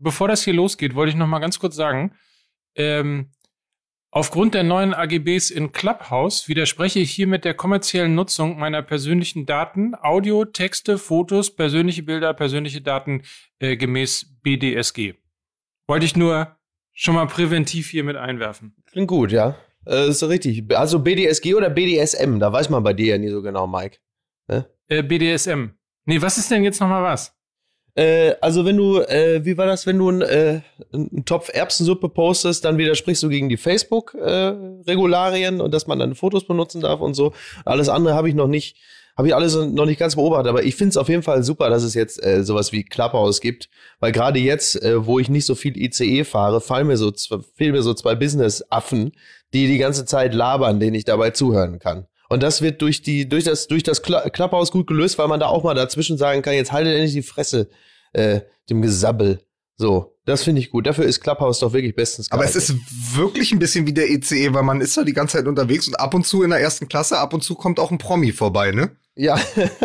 bevor das hier losgeht, wollte ich noch mal ganz kurz sagen, aufgrund der neuen AGBs in Clubhouse widerspreche ich hiermit der kommerziellen Nutzung meiner persönlichen Daten, Audio, Texte, Fotos, persönliche Bilder, persönliche Daten gemäß BDSG. Wollte ich nur schon mal präventiv hier mit einwerfen. Klingt gut, ja. Ist richtig. Also BDSG oder BDSM, da weiß man bei dir ja nie so genau, Mike. BDSM. Nee, was ist denn jetzt noch mal was? Also wenn du, wie war das, wenn du einen Topf Erbsensuppe postest, dann widersprichst du gegen die Facebook-Regularien und dass man dann Fotos benutzen darf und so. Alles andere habe ich alles noch nicht ganz beobachtet, aber ich finde es auf jeden Fall super, dass es jetzt sowas wie Clubhouse gibt, weil gerade jetzt, wo ich nicht so viel ICE fahre, fehlen mir so zwei Business-Affen, die ganze Zeit labern, denen ich dabei zuhören kann. Und das wird durch das Clubhouse gut gelöst, weil man da auch mal dazwischen sagen kann, jetzt haltet endlich die Fresse, dem Gesabbel. So, das finde ich gut. Dafür ist Clubhouse doch wirklich bestens geeignet. Aber es ist wirklich ein bisschen wie der ECE, weil man ist da die ganze Zeit unterwegs und ab und zu in der ersten Klasse, ab und zu kommt auch ein Promi vorbei, ne? Ja.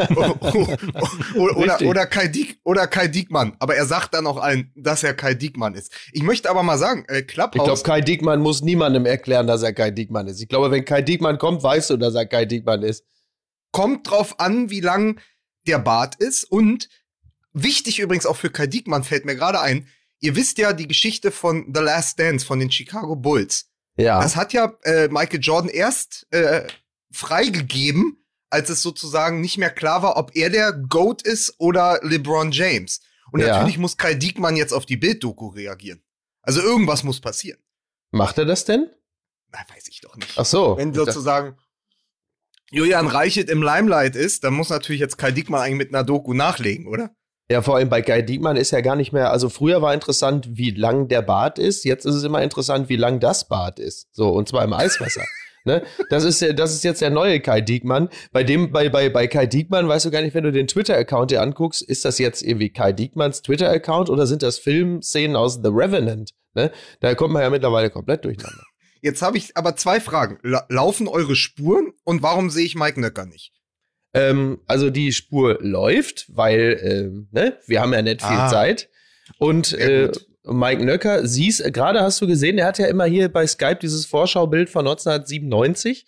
oder Kai Diekmann. Aber er sagt dann auch allen, dass er Kai Diekmann ist. Ich möchte aber mal sagen, Clubhouse. Ich glaube, Kai Diekmann muss niemandem erklären, dass er Kai Diekmann ist. Ich glaube, wenn Kai Diekmann kommt, weißt du, dass er Kai Diekmann ist. Kommt drauf an, wie lang der Bart ist. Und wichtig übrigens auch für Kai Diekmann fällt mir gerade ein, ihr wisst ja die Geschichte von The Last Dance von den Chicago Bulls. Ja. Das hat ja Michael Jordan erst freigegeben, als es sozusagen nicht mehr klar war, ob er der GOAT ist oder LeBron James. Und natürlich muss Kai Diekmann jetzt auf die Bild-Doku reagieren. Also irgendwas muss passieren. Macht er das denn? Na, weiß ich doch nicht. Ach so. Wenn sozusagen Julian Reichelt im Limelight ist, dann muss natürlich jetzt Kai Diekmann eigentlich mit einer Doku nachlegen, oder? Ja, vor allem bei Kai Diekmann ist ja gar nicht mehr, also früher war interessant, wie lang der Bart ist, jetzt ist es immer interessant, wie lang das Bart ist. So, und zwar im Eiswasser. Ne? Das ist jetzt der neue Kai Diekmann. Bei Kai Diekmann weißt du gar nicht, wenn du den Twitter-Account dir anguckst, ist das jetzt irgendwie Kai Diekmanns Twitter-Account oder sind das Filmszenen aus The Revenant? Ne? Da kommt man ja mittlerweile komplett durcheinander. Jetzt habe ich aber zwei Fragen. Laufen eure Spuren und warum sehe ich Mike Nöcker nicht? Also die Spur läuft, weil wir haben ja nicht viel Zeit. Und Mike Nöcker, gerade hast du gesehen, der hat ja immer hier bei Skype dieses Vorschaubild von 1997.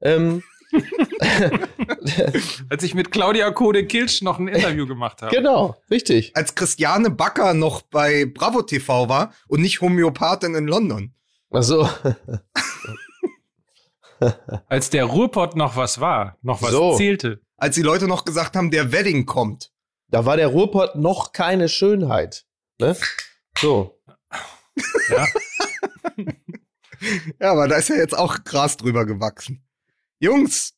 Als ich mit Claudia Kode-Kilsch noch ein Interview gemacht habe. Genau, richtig. Als Christiane Backer noch bei Bravo TV war und nicht Homöopathin in London. Ach so. Als der Ruhrpott noch was war, noch was zählte. Als die Leute noch gesagt haben, der Wedding kommt. Da war der Ruhrpott noch keine Schönheit. Ne? So. Ja. Ja, aber da ist ja jetzt auch Gras drüber gewachsen. Jungs.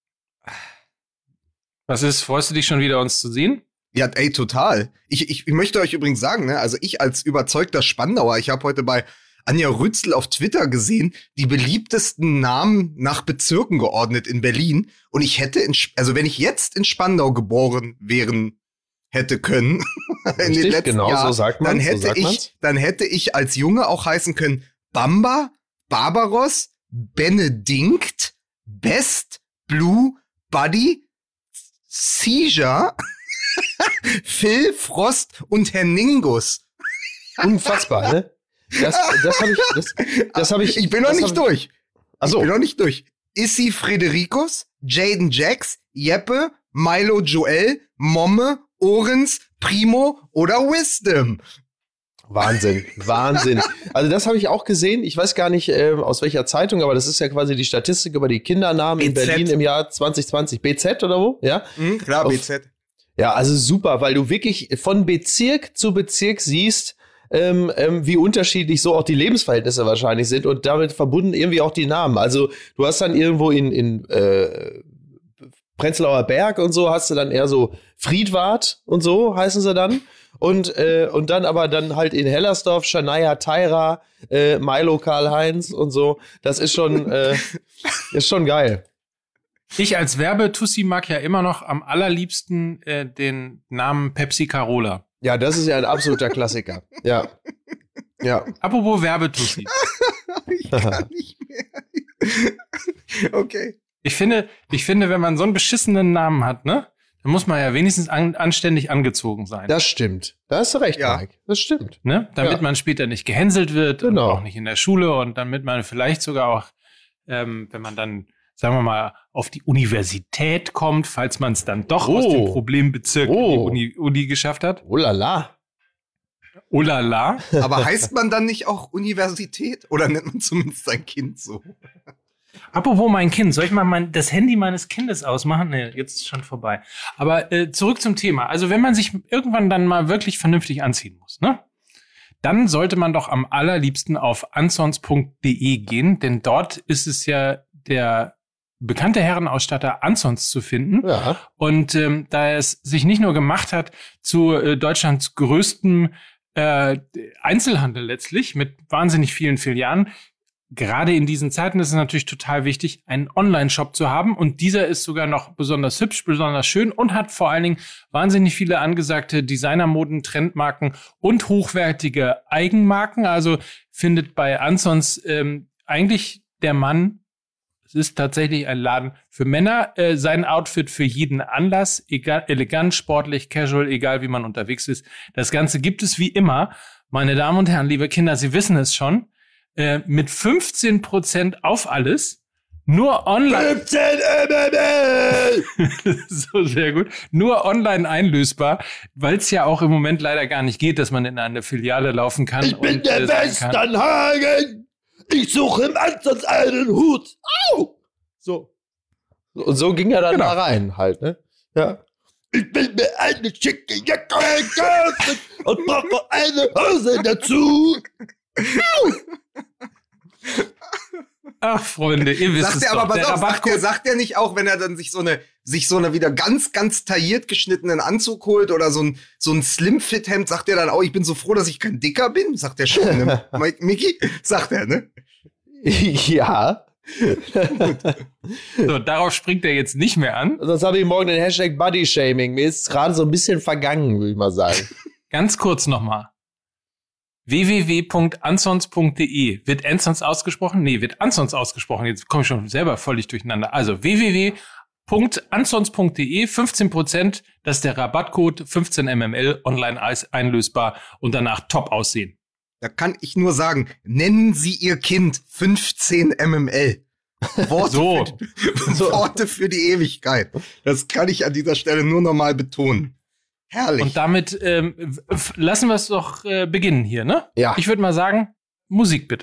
Was ist, freust du dich schon wieder, uns zu sehen? Ja, ey, total. Ich möchte euch übrigens sagen, ne, also ich als überzeugter Spandauer, ich habe heute bei Anja Rützel auf Twitter gesehen, die beliebtesten Namen nach Bezirken geordnet in Berlin. Und ich hätte, wenn ich jetzt in Spandau geboren hätte können, in den letzten genau, Jahren, so sagt man, dann hätte ich als Junge auch heißen können Bamba, Barbaros, Benedikt, Best, Blue, Buddy, Seizure, Phil, Frost und Herningus. Unfassbar, ne? Das habe ich. Ich bin noch nicht durch. Ach so. Ich bin noch nicht durch. Issy Fredericus, Jaden Jax, Jeppe, Milo Joel, Momme, Orens, Primo oder Wisdom. Wahnsinn. Also das habe ich auch gesehen. Ich weiß gar nicht, aus welcher Zeitung, aber das ist ja quasi die Statistik über die Kindernamen in Berlin im Jahr 2020. BZ oder wo? Ja? Klar, BZ. Ja, also super, weil du wirklich von Bezirk zu Bezirk siehst, wie unterschiedlich so auch die Lebensverhältnisse wahrscheinlich sind und damit verbunden irgendwie auch die Namen. Also du hast dann irgendwo in Prenzlauer Berg und so hast du dann eher so Friedwart und so heißen sie dann. Und dann aber dann halt in Hellersdorf Shania Tyra, Milo Karl-Heinz und so. Das ist schon geil. Ich als Werbetussi mag ja immer noch am allerliebsten den Namen Pepsi Carola. Ja, das ist ja ein absoluter Klassiker. Ja. Apropos Werbetussi. Ich kann nicht mehr. Okay. Ich finde, wenn man so einen beschissenen Namen hat, ne, dann muss man ja wenigstens anständig angezogen sein. Das stimmt. Da hast du recht, Ja. Mike. Das stimmt. Ne? Damit man später nicht gehänselt wird und Genau. auch nicht in der Schule und damit man vielleicht sogar auch, wenn man dann, sagen wir mal, auf die Universität kommt, falls man es dann doch aus dem Problembezirk in die Uni geschafft hat. Oh la la. Oh la la. Aber heißt man dann nicht auch Universität? Oder nennt man zumindest sein Kind so? Apropos mein Kind, soll ich mal das Handy meines Kindes ausmachen? Nee, jetzt ist es schon vorbei. Aber zurück zum Thema. Also wenn man sich irgendwann dann mal wirklich vernünftig anziehen muss, ne? Dann sollte man doch am allerliebsten auf ansons.de gehen, denn dort ist es ja der bekannte Herrenausstatter Ansons zu finden. Ja. Und da es sich nicht nur gemacht hat zu Deutschlands größtem Einzelhandel letztlich mit wahnsinnig vielen Filialen, gerade in diesen Zeiten ist es natürlich total wichtig, einen Online-Shop zu haben. Und dieser ist sogar noch besonders hübsch, besonders schön und hat vor allen Dingen wahnsinnig viele angesagte Designermoden, Trendmarken und hochwertige Eigenmarken. Also findet bei Ansons eigentlich der Mann, es ist tatsächlich ein Laden für Männer, sein Outfit für jeden Anlass, egal, elegant, sportlich, casual, egal wie man unterwegs ist. Das Ganze gibt es wie immer. Meine Damen und Herren, liebe Kinder, Sie wissen es schon. Mit 15% auf alles, nur online. 15 MML! So, sehr gut. Nur online einlösbar, weil es ja auch im Moment leider gar nicht geht, dass man in eine Filiale laufen kann. Ich bin der sagen kann, Westernhagen! Ich suche im Ansatz einen Hut! Au! So. Und so ging er dann da rein, halt, ne? Ja. Ich will mir eine schicke Jacke kaufen und brauche eine Hose dazu! Ach, Freunde, ihr wisst es doch. Der Rabattcode Sagt er nicht auch, wenn er dann sich so eine wieder ganz, ganz tailliert geschnittenen Anzug holt oder so ein Slim-Fit-Hemd, sagt er dann auch, ich bin so froh, dass ich kein Dicker bin? Sagt er schon, ne? Micky? Sagt er, ne? Ja. So, darauf springt er jetzt nicht mehr an. Sonst habe ich morgen den Hashtag Bodyshaming. Mir ist gerade so ein bisschen vergangen, würde ich mal sagen. Ganz kurz nochmal. www.ansons.de. Wird Ansons ausgesprochen? Nee, wird Ansons ausgesprochen. Jetzt komme ich schon selber völlig durcheinander. Also www.ansons.de, 15%, das ist der Rabattcode, 15 MML, online einlösbar und danach top aussehen. Da kann ich nur sagen, nennen Sie Ihr Kind 15 MML. Worte für die Ewigkeit. Das kann ich an dieser Stelle nur nochmal betonen. Herrlich. Und damit lassen wir es doch beginnen hier, ne? Ja. Ich würde mal sagen, Musik bitte.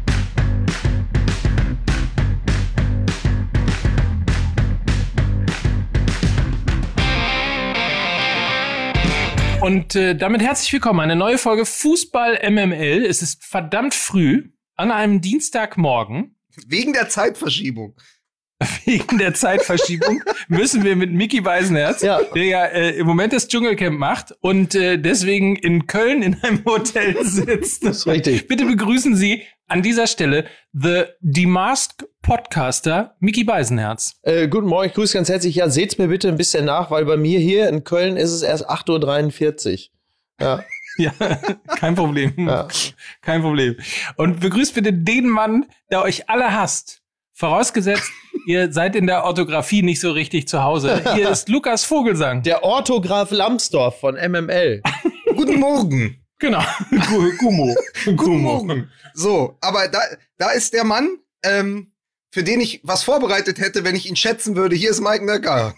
Und damit herzlich willkommen, eine neue Folge Fußball MML. Es ist verdammt früh an einem Dienstagmorgen. Wegen der Zeitverschiebung. Wegen der Zeitverschiebung müssen wir mit Micky Beisenherz, der ja im Moment das Dschungelcamp macht und deswegen in Köln in einem Hotel sitzt. Das ist richtig. Bitte begrüßen Sie an dieser Stelle The Demasked Podcaster Micky Beisenherz. Guten Morgen, ich grüße ganz herzlich. Ja, seht's mir bitte ein bisschen nach, weil bei mir hier in Köln ist es erst 8:43 Uhr. Ja. Ja, kein Problem. Ja. Kein Problem. Und begrüßt bitte den Mann, der euch alle hasst. Vorausgesetzt, ihr seid in der Orthographie nicht so richtig zu Hause. Hier ist Lukas Vogelsang. Der Orthograf Lambsdorff von MML. Guten Morgen. Genau. Gummo. Guten Morgen. So, aber da ist der Mann, für den ich was vorbereitet hätte, wenn ich ihn schätzen würde. Hier ist Mike Nöcker.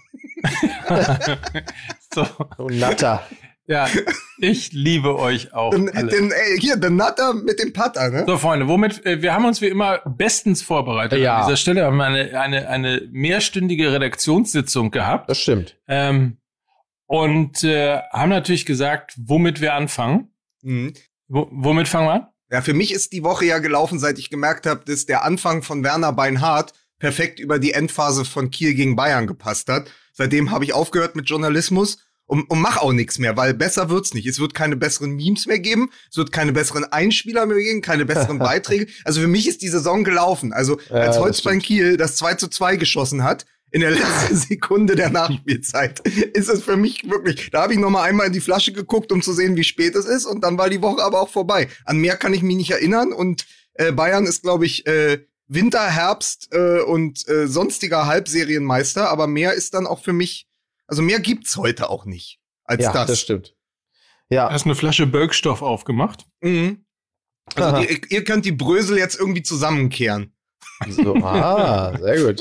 So. Oh, Natter. Ja, ich liebe euch auch alle. Hier, der Natter mit dem Putter, ne? So, Freunde, wir haben uns wie immer bestens vorbereitet. Ja. An dieser Stelle haben wir eine mehrstündige Redaktionssitzung gehabt. Das stimmt. Und haben natürlich gesagt, womit wir anfangen. Mhm. Womit fangen wir an? Ja, für mich ist die Woche ja gelaufen, seit ich gemerkt habe, dass der Anfang von Werner Beinhardt perfekt über die Endphase von Kiel gegen Bayern gepasst hat. Seitdem habe ich aufgehört mit Journalismus. Und mach auch nichts mehr, weil besser wird's nicht. Es wird keine besseren Memes mehr geben, es wird keine besseren Einspieler mehr geben, keine besseren Beiträge. Also für mich ist die Saison gelaufen. Also als Holstein Kiel das 2:2 geschossen hat, in der letzten Sekunde der Nachspielzeit, ist es für mich wirklich, da habe ich noch mal einmal in die Flasche geguckt, um zu sehen, wie spät es ist. Und dann war die Woche aber auch vorbei. An mehr kann ich mich nicht erinnern. Und Bayern ist, glaube ich, Winter, Herbst und sonstiger Halbserienmeister. Aber mehr ist dann auch für mich Also mehr gibt's heute auch nicht als das. Ja, das stimmt. Ja. Hast eine Flasche Bölkstoff aufgemacht? Mhm. Also ihr könnt die Brösel jetzt irgendwie zusammenkehren. So, sehr gut.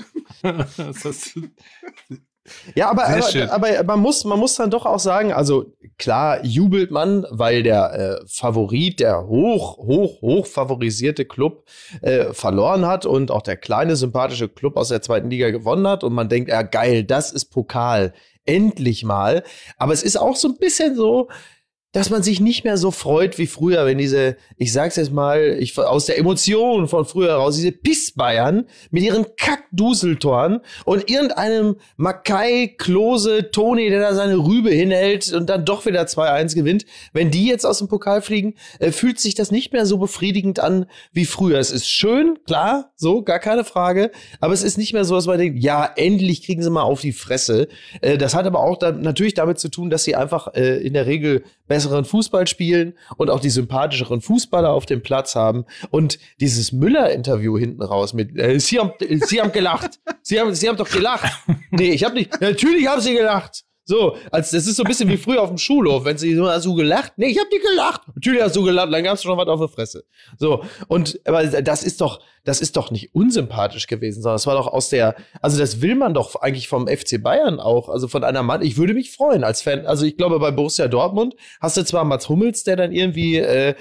Ja, aber man muss dann doch auch sagen, also klar jubelt man, weil der Favorit, der hoch favorisierte Club verloren hat und auch der kleine, sympathische Club aus der 2. Liga gewonnen hat und man denkt, ja geil, das ist Pokal, endlich mal. Aber es ist auch so ein bisschen so, dass man sich nicht mehr so freut wie früher, wenn diese, ich sag's jetzt mal, aus der Emotion von früher heraus, diese Piss-Bayern mit ihren Kack-Duseltoren und irgendeinem Mackay, Klose, Toni, der da seine Rübe hinhält und dann doch wieder 2-1 gewinnt. Wenn die jetzt aus dem Pokal fliegen, fühlt sich das nicht mehr so befriedigend an wie früher. Es ist schön, klar, so, gar keine Frage, aber es ist nicht mehr so, dass man denkt, ja, endlich kriegen sie mal auf die Fresse. Das hat aber auch natürlich damit zu tun, dass sie einfach in der Regel besseren Fußball spielen und auch die sympathischeren Fußballer auf dem Platz haben. Und dieses Müller-Interview hinten raus mit Sie haben gelacht. Sie haben doch gelacht. Nee, ich habe nicht. Natürlich haben sie gelacht. So, das ist so ein bisschen wie früher auf dem Schulhof, wenn sie so, hast du gelacht? Nee, ich hab nicht gelacht. Natürlich hast du gelacht, dann gab's schon was auf der Fresse. So, aber das ist doch nicht unsympathisch gewesen, sondern es war doch also das will man doch eigentlich vom FC Bayern auch, also von einer Mann, ich würde mich freuen als Fan, also ich glaube bei Borussia Dortmund hast du zwar Mats Hummels, der dann irgendwie,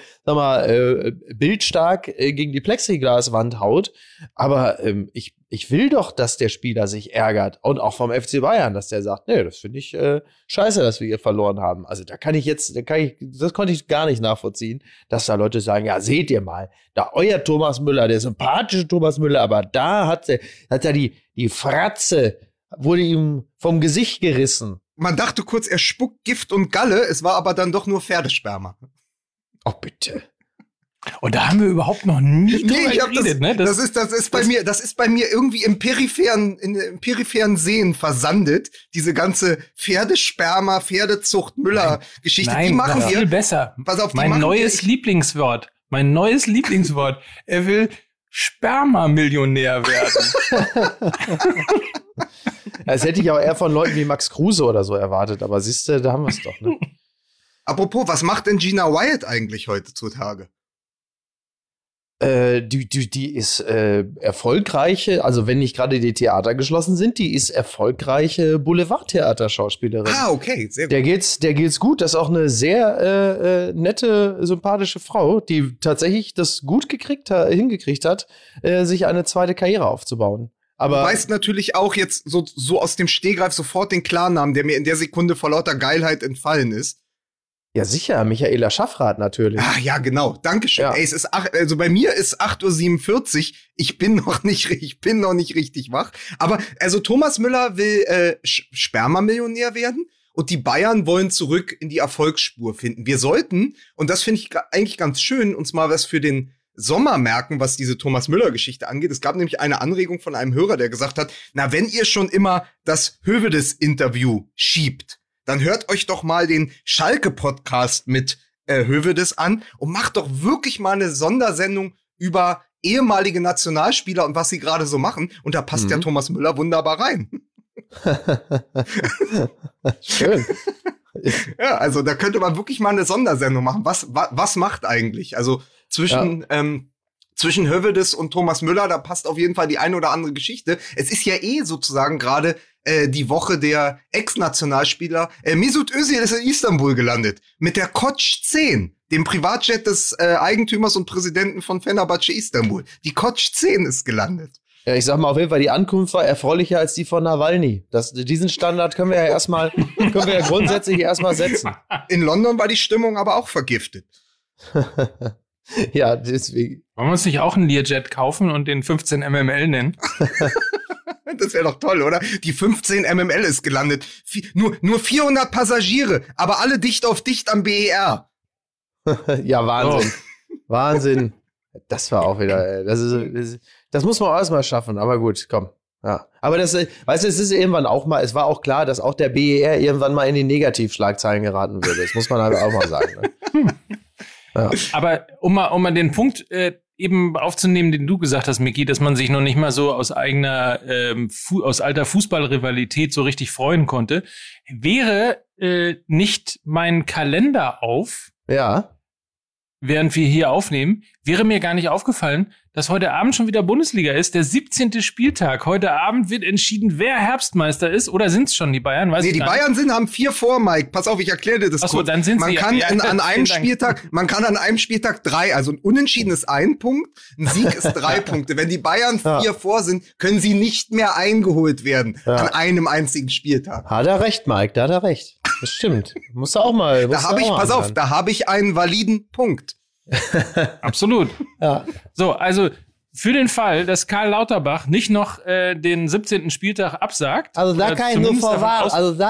bildstark gegen die Plexiglaswand haut, aber ich will doch, dass der Spieler sich ärgert und auch vom FC Bayern, dass der sagt, nee, das finde ich scheiße, dass wir hier verloren haben. Also das konnte ich gar nicht nachvollziehen, dass da Leute sagen, ja, seht ihr mal, da euer Thomas Müller, der sympathische Thomas Müller, aber da hat er die Fratze, wurde ihm vom Gesicht gerissen. Man dachte kurz, er spuckt Gift und Galle, es war aber dann doch nur Pferdesperma. Oh, bitte. Und da haben wir überhaupt noch nie drüber geredet, ne? Das ist bei mir irgendwie im peripheren Seen versandet. Diese ganze Pferdesperma, Pferdezucht, Müller-Geschichte. Die machen wir. Viel besser. Pass auf, mein neues Lieblingswort. Er will Sperma-Millionär werden. Das hätte ich auch eher von Leuten wie Max Kruse oder so erwartet. Aber siehst du, da haben wir es doch, ne? Apropos, was macht denn Gina Wyatt eigentlich heutzutage? Die ist erfolgreiche, also wenn nicht gerade die Theater geschlossen sind, die ist erfolgreiche Boulevardtheater-Schauspielerin. Ah, okay, sehr gut. Der geht's gut. Das ist auch eine sehr nette, sympathische Frau, die tatsächlich das gut hingekriegt hat, sich eine zweite Karriere aufzubauen. Aber du weißt natürlich auch jetzt so aus dem Stegreif sofort den Klarnamen, der mir in der Sekunde vor lauter Geilheit entfallen ist. Ja, sicher, Michaela Schaffrath natürlich. Ah, ja, genau. Dankeschön. Ja. Ey, es ist also bei mir ist 8:47 Uhr. Ich bin noch nicht richtig wach. Aber also Thomas Müller will Sperma-Millionär werden und die Bayern wollen zurück in die Erfolgsspur finden. Wir sollten, und das finde ich eigentlich ganz schön, uns mal was für den Sommer merken, was diese Thomas Müller-Geschichte angeht. Es gab nämlich eine Anregung von einem Hörer, der gesagt hat, na, wenn ihr schon immer das Hövedes-Interview schiebt, dann hört euch doch mal den Schalke-Podcast mit Hövedes an und macht doch wirklich mal eine Sondersendung über ehemalige Nationalspieler und was sie gerade so machen. Und da passt ja Thomas Müller wunderbar rein. Schön. Ja, also da könnte man wirklich mal eine Sondersendung machen. Was macht eigentlich? Also zwischen Hövedes und Thomas Müller, da passt auf jeden Fall die eine oder andere Geschichte. Es ist ja sozusagen gerade die Woche der Ex-Nationalspieler. Mesut Özil ist in Istanbul gelandet mit der Koç 10, dem Privatjet des Eigentümers und Präsidenten von Fenerbahce Istanbul. Die Koç 10 ist gelandet. Ja, ich sag mal auf jeden Fall, die Ankunft war erfreulicher als die von Nawalny. Diesen Standard können wir ja grundsätzlich erstmal setzen. In London war die Stimmung aber auch vergiftet. Ja, deswegen. Wollen wir uns nicht auch einen Learjet kaufen und den 15 MML nennen? Das wäre doch toll, oder? Die 15 MML ist gelandet. Nur 400 Passagiere, aber alle dicht auf dicht am BER. Ja, Wahnsinn. Oh. Wahnsinn. Das war auch wieder, das muss man auch erstmal schaffen, aber gut, komm. Ja. Aber weißt du, es ist irgendwann auch mal, es war auch klar, dass auch der BER irgendwann mal in die Negativschlagzeilen geraten würde. Das muss man halt auch mal sagen. Ne? Ja. Aber um mal den Punkt eben aufzunehmen, den du gesagt hast, Micky, dass man sich noch nicht mal so aus eigener, aus alter Fußballrivalität so richtig freuen konnte. Wäre nicht mein Kalender auf, während wir hier aufnehmen, wäre mir gar nicht aufgefallen, dass heute Abend schon wieder Bundesliga ist, der 17. Spieltag. Heute Abend wird entschieden, wer Herbstmeister ist. Oder sind es schon die Bayern? Nee, die Bayern haben 4 vor, Mike. Pass auf, ich erkläre dir das kurz. Achso, dann sind man sie kann an einem Spieltag, man kann an einem Spieltag 3, also ein Unentschieden ist 1 Punkt, ein Sieg ist 3 Punkte. Wenn die Bayern 4 vor sind, können sie nicht mehr eingeholt werden an einem einzigen Spieltag. Hat er recht, Mike, da hat er recht. Das stimmt. Musst du auch mal. Da habe ich einen validen Punkt. Absolut. Ja. So, also für den Fall, dass Karl Lauterbach nicht noch den 17. Spieltag absagt. Also da kann ich nur vorwarnen.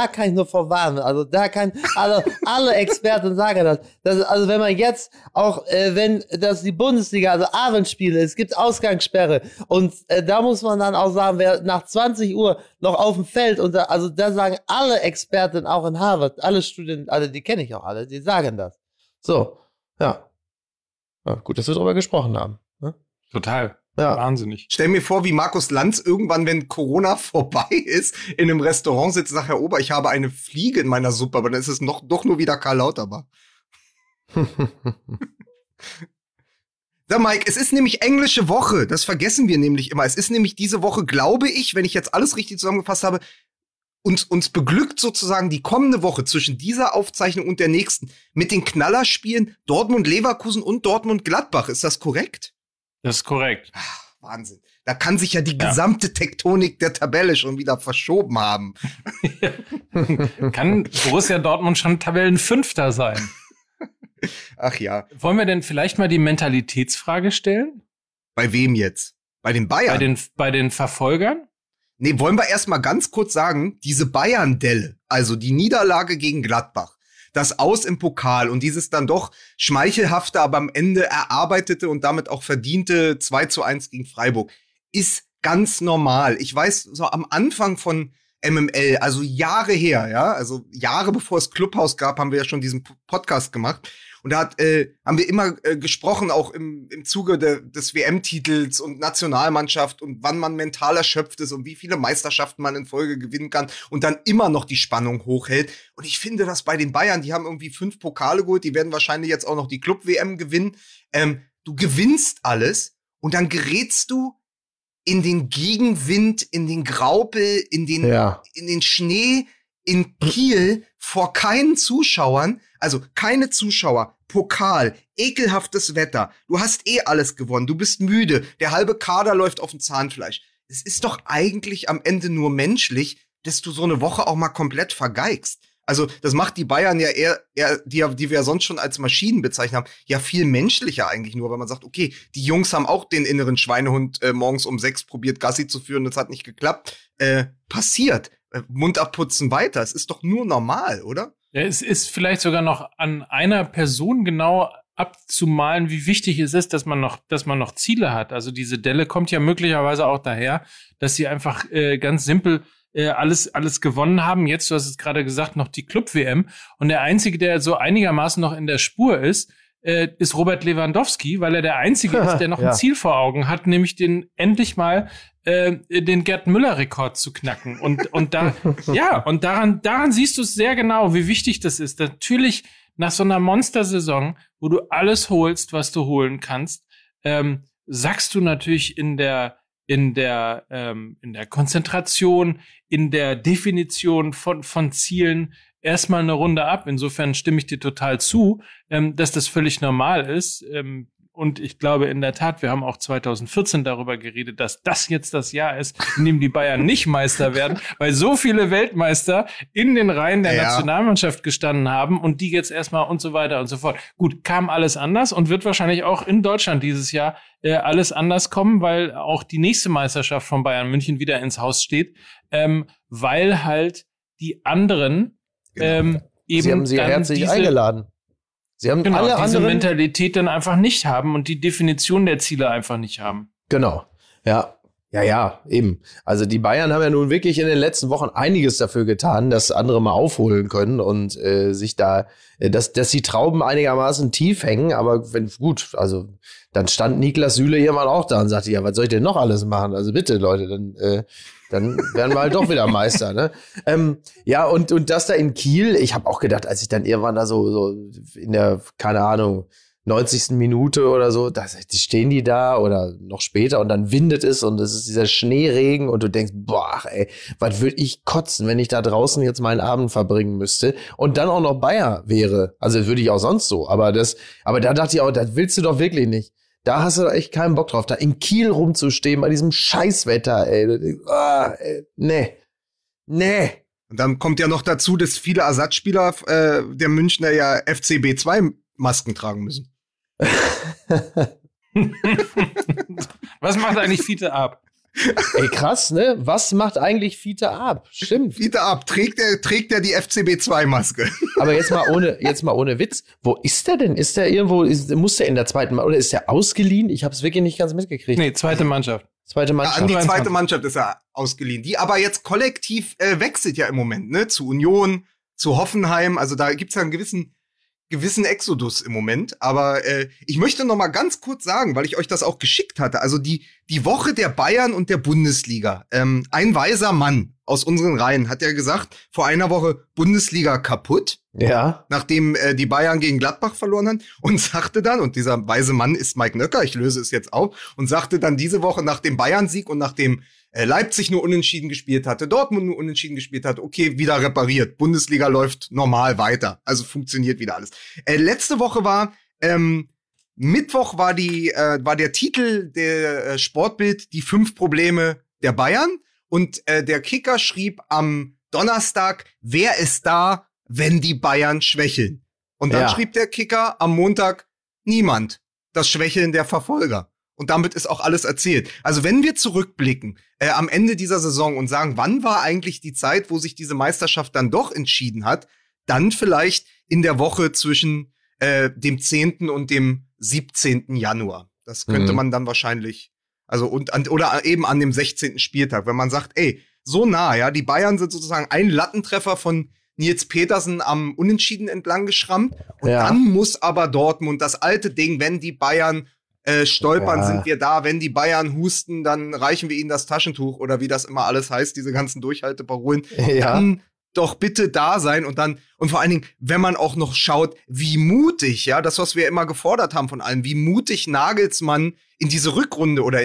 Alle Experten sagen das. Also wenn man jetzt auch, wenn das die Bundesliga, also Abendspiele, es gibt Ausgangssperre und da muss man dann auch sagen, wer nach 20 Uhr noch auf dem Feld und da sagen alle Experten auch in Harvard, alle Studenten, alle, die kenne ich auch alle, die sagen das. So, ja. Gut, dass wir darüber gesprochen haben. Ne? Total. Ja. Wahnsinnig. Stell mir vor, wie Markus Lanz irgendwann, wenn Corona vorbei ist, in einem Restaurant sitzt und sagt, Herr Ober, ich habe eine Fliege in meiner Suppe, aber dann ist es doch nur wieder Karl Lauterbach. Sag, Mike, es ist nämlich englische Woche. Das vergessen wir nämlich immer. Es ist nämlich diese Woche, glaube ich, wenn ich jetzt alles richtig zusammengefasst habe, uns beglückt sozusagen die kommende Woche zwischen dieser Aufzeichnung und der nächsten mit den Knallerspielen Dortmund-Leverkusen und Dortmund-Gladbach. Ist das korrekt? Das ist korrekt. Ach, Wahnsinn. Da kann sich ja die gesamte Tektonik der Tabelle schon wieder verschoben haben. Kann Borussia Dortmund schon Tabellenfünfter sein? Ach ja. Wollen wir denn vielleicht mal die Mentalitätsfrage stellen? Bei wem jetzt? Bei den Bayern? Bei den Verfolgern? Nee, wollen wir erst mal ganz kurz sagen, diese Bayern-Delle, also die Niederlage gegen Gladbach, das Aus im Pokal und dieses dann doch schmeichelhafte, aber am Ende erarbeitete und damit auch verdiente 2:1 gegen Freiburg, ist ganz normal. Ich weiß, so am Anfang von MML, also Jahre her, ja, also Jahre bevor es Clubhouse gab, haben wir ja schon diesen Podcast gemacht. Und da haben wir immer gesprochen, auch im Zuge des WM-Titels und Nationalmannschaft und wann man mental erschöpft ist und wie viele Meisterschaften man in Folge gewinnen kann und dann immer noch die Spannung hochhält. Und ich finde das bei den Bayern, die haben irgendwie 5 Pokale geholt, die werden wahrscheinlich jetzt auch noch die Club-WM gewinnen. Du gewinnst alles und dann gerätst du in den Gegenwind, in den Graupel, in den Schnee, in Kiel vor keinen Zuschauern, also keine Zuschauer, Pokal, ekelhaftes Wetter, du hast alles gewonnen, du bist müde, der halbe Kader läuft auf dem Zahnfleisch. Es ist doch eigentlich am Ende nur menschlich, dass du so eine Woche auch mal komplett vergeigst. Also das macht die Bayern ja eher die wir sonst schon als Maschinen bezeichnet haben, ja viel menschlicher eigentlich nur, weil man sagt, okay, die Jungs haben auch den inneren Schweinehund morgens um 6 probiert, Gassi zu führen, das hat nicht geklappt. Passiert. Mund abputzen weiter. Es ist doch nur normal, oder? Ja, es ist vielleicht sogar noch an einer Person genau abzumalen, wie wichtig es ist, dass man noch Ziele hat. Also diese Delle kommt ja möglicherweise auch daher, dass sie einfach ganz simpel alles gewonnen haben. Jetzt, du hast es gerade gesagt, noch die Club-WM. Und der Einzige, der so einigermaßen noch in der Spur ist Robert Lewandowski, weil er der Einzige ist, der noch ein Ziel vor Augen hat, nämlich endlich mal den Gerd Müller-Rekord zu knacken. Und daran siehst du es sehr genau, wie wichtig das ist. Natürlich nach so einer Monstersaison, wo du alles holst, was du holen kannst, sackst du natürlich in der Konzentration, in der Definition von Zielen erstmal eine Runde ab. Insofern stimme ich dir total zu, dass das völlig normal ist. Und ich glaube in der Tat, wir haben auch 2014 darüber geredet, dass das jetzt das Jahr ist, in dem die Bayern nicht Meister werden, weil so viele Weltmeister in den Reihen der Nationalmannschaft gestanden haben und die jetzt erstmal und so weiter und so fort. Gut, kam alles anders und wird wahrscheinlich auch in Deutschland dieses Jahr alles anders kommen, weil auch die nächste Meisterschaft von Bayern München wieder ins Haus steht, weil halt die anderen eben Sie haben sie herzlich eingeladen. Sie haben alle diese anderen Mentalität dann einfach nicht haben und die Definition der Ziele einfach nicht haben. Genau. Ja, Ja, eben. Also die Bayern haben ja nun wirklich in den letzten Wochen einiges dafür getan, dass andere mal aufholen können und sich da, dass die Trauben einigermaßen tief hängen. Aber also dann stand Niklas Süle irgendwann auch da und sagte, ja, was soll ich denn noch alles machen? Also bitte, Leute, dann werden wir halt doch wieder Meister, ne? Ja, und das da in Kiel, ich habe auch gedacht, als ich dann irgendwann da so in der, keine Ahnung, 90. Minute oder so, stehen die da oder noch später und dann windet es und es ist dieser Schneeregen und du denkst, boah, ey, was würde ich kotzen, wenn ich da draußen jetzt meinen Abend verbringen müsste und dann auch noch Bayer wäre. Also würde ich auch sonst so, aber da dachte ich auch, das willst du doch wirklich nicht. Da hast du doch echt keinen Bock drauf, da in Kiel rumzustehen bei diesem Scheißwetter, ey. Nee. Und dann kommt ja noch dazu, dass viele Ersatzspieler der Münchner ja FCB 2 Masken tragen müssen. Was macht eigentlich Fiete Ab? Ey, krass, ne? Was macht eigentlich Fiete Ab? Stimmt. Fiete Ab, trägt er die FCB 2 Maske. Aber jetzt mal ohne Witz. Wo ist der denn? Ist der irgendwo, muss der in der zweiten oder ist der ausgeliehen? Ich habe es wirklich nicht ganz mitgekriegt. Nee, zweite Mannschaft. Zweite Mannschaft. Ja, die zweite Mannschaft ist er ausgeliehen. Die aber jetzt kollektiv wechselt ja im Moment, ne? Zu Union, zu Hoffenheim. Also da gibt's ja einen gewissen Exodus im Moment, aber ich möchte noch mal ganz kurz sagen, weil ich euch das auch geschickt hatte, also die Woche der Bayern und der Bundesliga. Ein weiser Mann aus unseren Reihen hat ja gesagt, vor einer Woche Bundesliga kaputt, nachdem die Bayern gegen Gladbach verloren haben und sagte dann, und dieser weise Mann ist Mike Nöcker, ich löse es jetzt auf, und sagte dann diese Woche nach dem Bayern-Sieg und nachdem Leipzig nur unentschieden gespielt hatte, Dortmund nur unentschieden gespielt hat, okay, wieder repariert. Bundesliga läuft normal weiter. Also funktioniert wieder alles. Letzte Woche war, Mittwoch war der Titel der Sportbild die 5 Probleme der Bayern. Und der Kicker schrieb am Donnerstag, wer ist da, wenn die Bayern schwächeln? Und dann schrieb der Kicker am Montag, niemand. Das Schwächeln der Verfolger. Und damit ist auch alles erzählt. Also wenn wir zurückblicken am Ende dieser Saison und sagen, wann war eigentlich die Zeit, wo sich diese Meisterschaft dann doch entschieden hat, dann vielleicht in der Woche zwischen dem 10. und dem 17. Januar. Das könnte man dann wahrscheinlich, oder eben an dem 16. Spieltag, wenn man sagt, ey, so nah, ja, die Bayern sind sozusagen ein Lattentreffer von Nils Petersen am Unentschieden entlang geschrammt. Und dann muss aber Dortmund das alte Ding, wenn die Bayern stolpern, sind wir da. Wenn die Bayern husten, dann reichen wir ihnen das Taschentuch oder wie das immer alles heißt, diese ganzen Durchhalteparolen. Dann doch bitte da sein und vor allen Dingen, wenn man auch noch schaut, wie mutig, ja, das, was wir immer gefordert haben von allen, wie mutig Nagelsmann in diese Rückrunde oder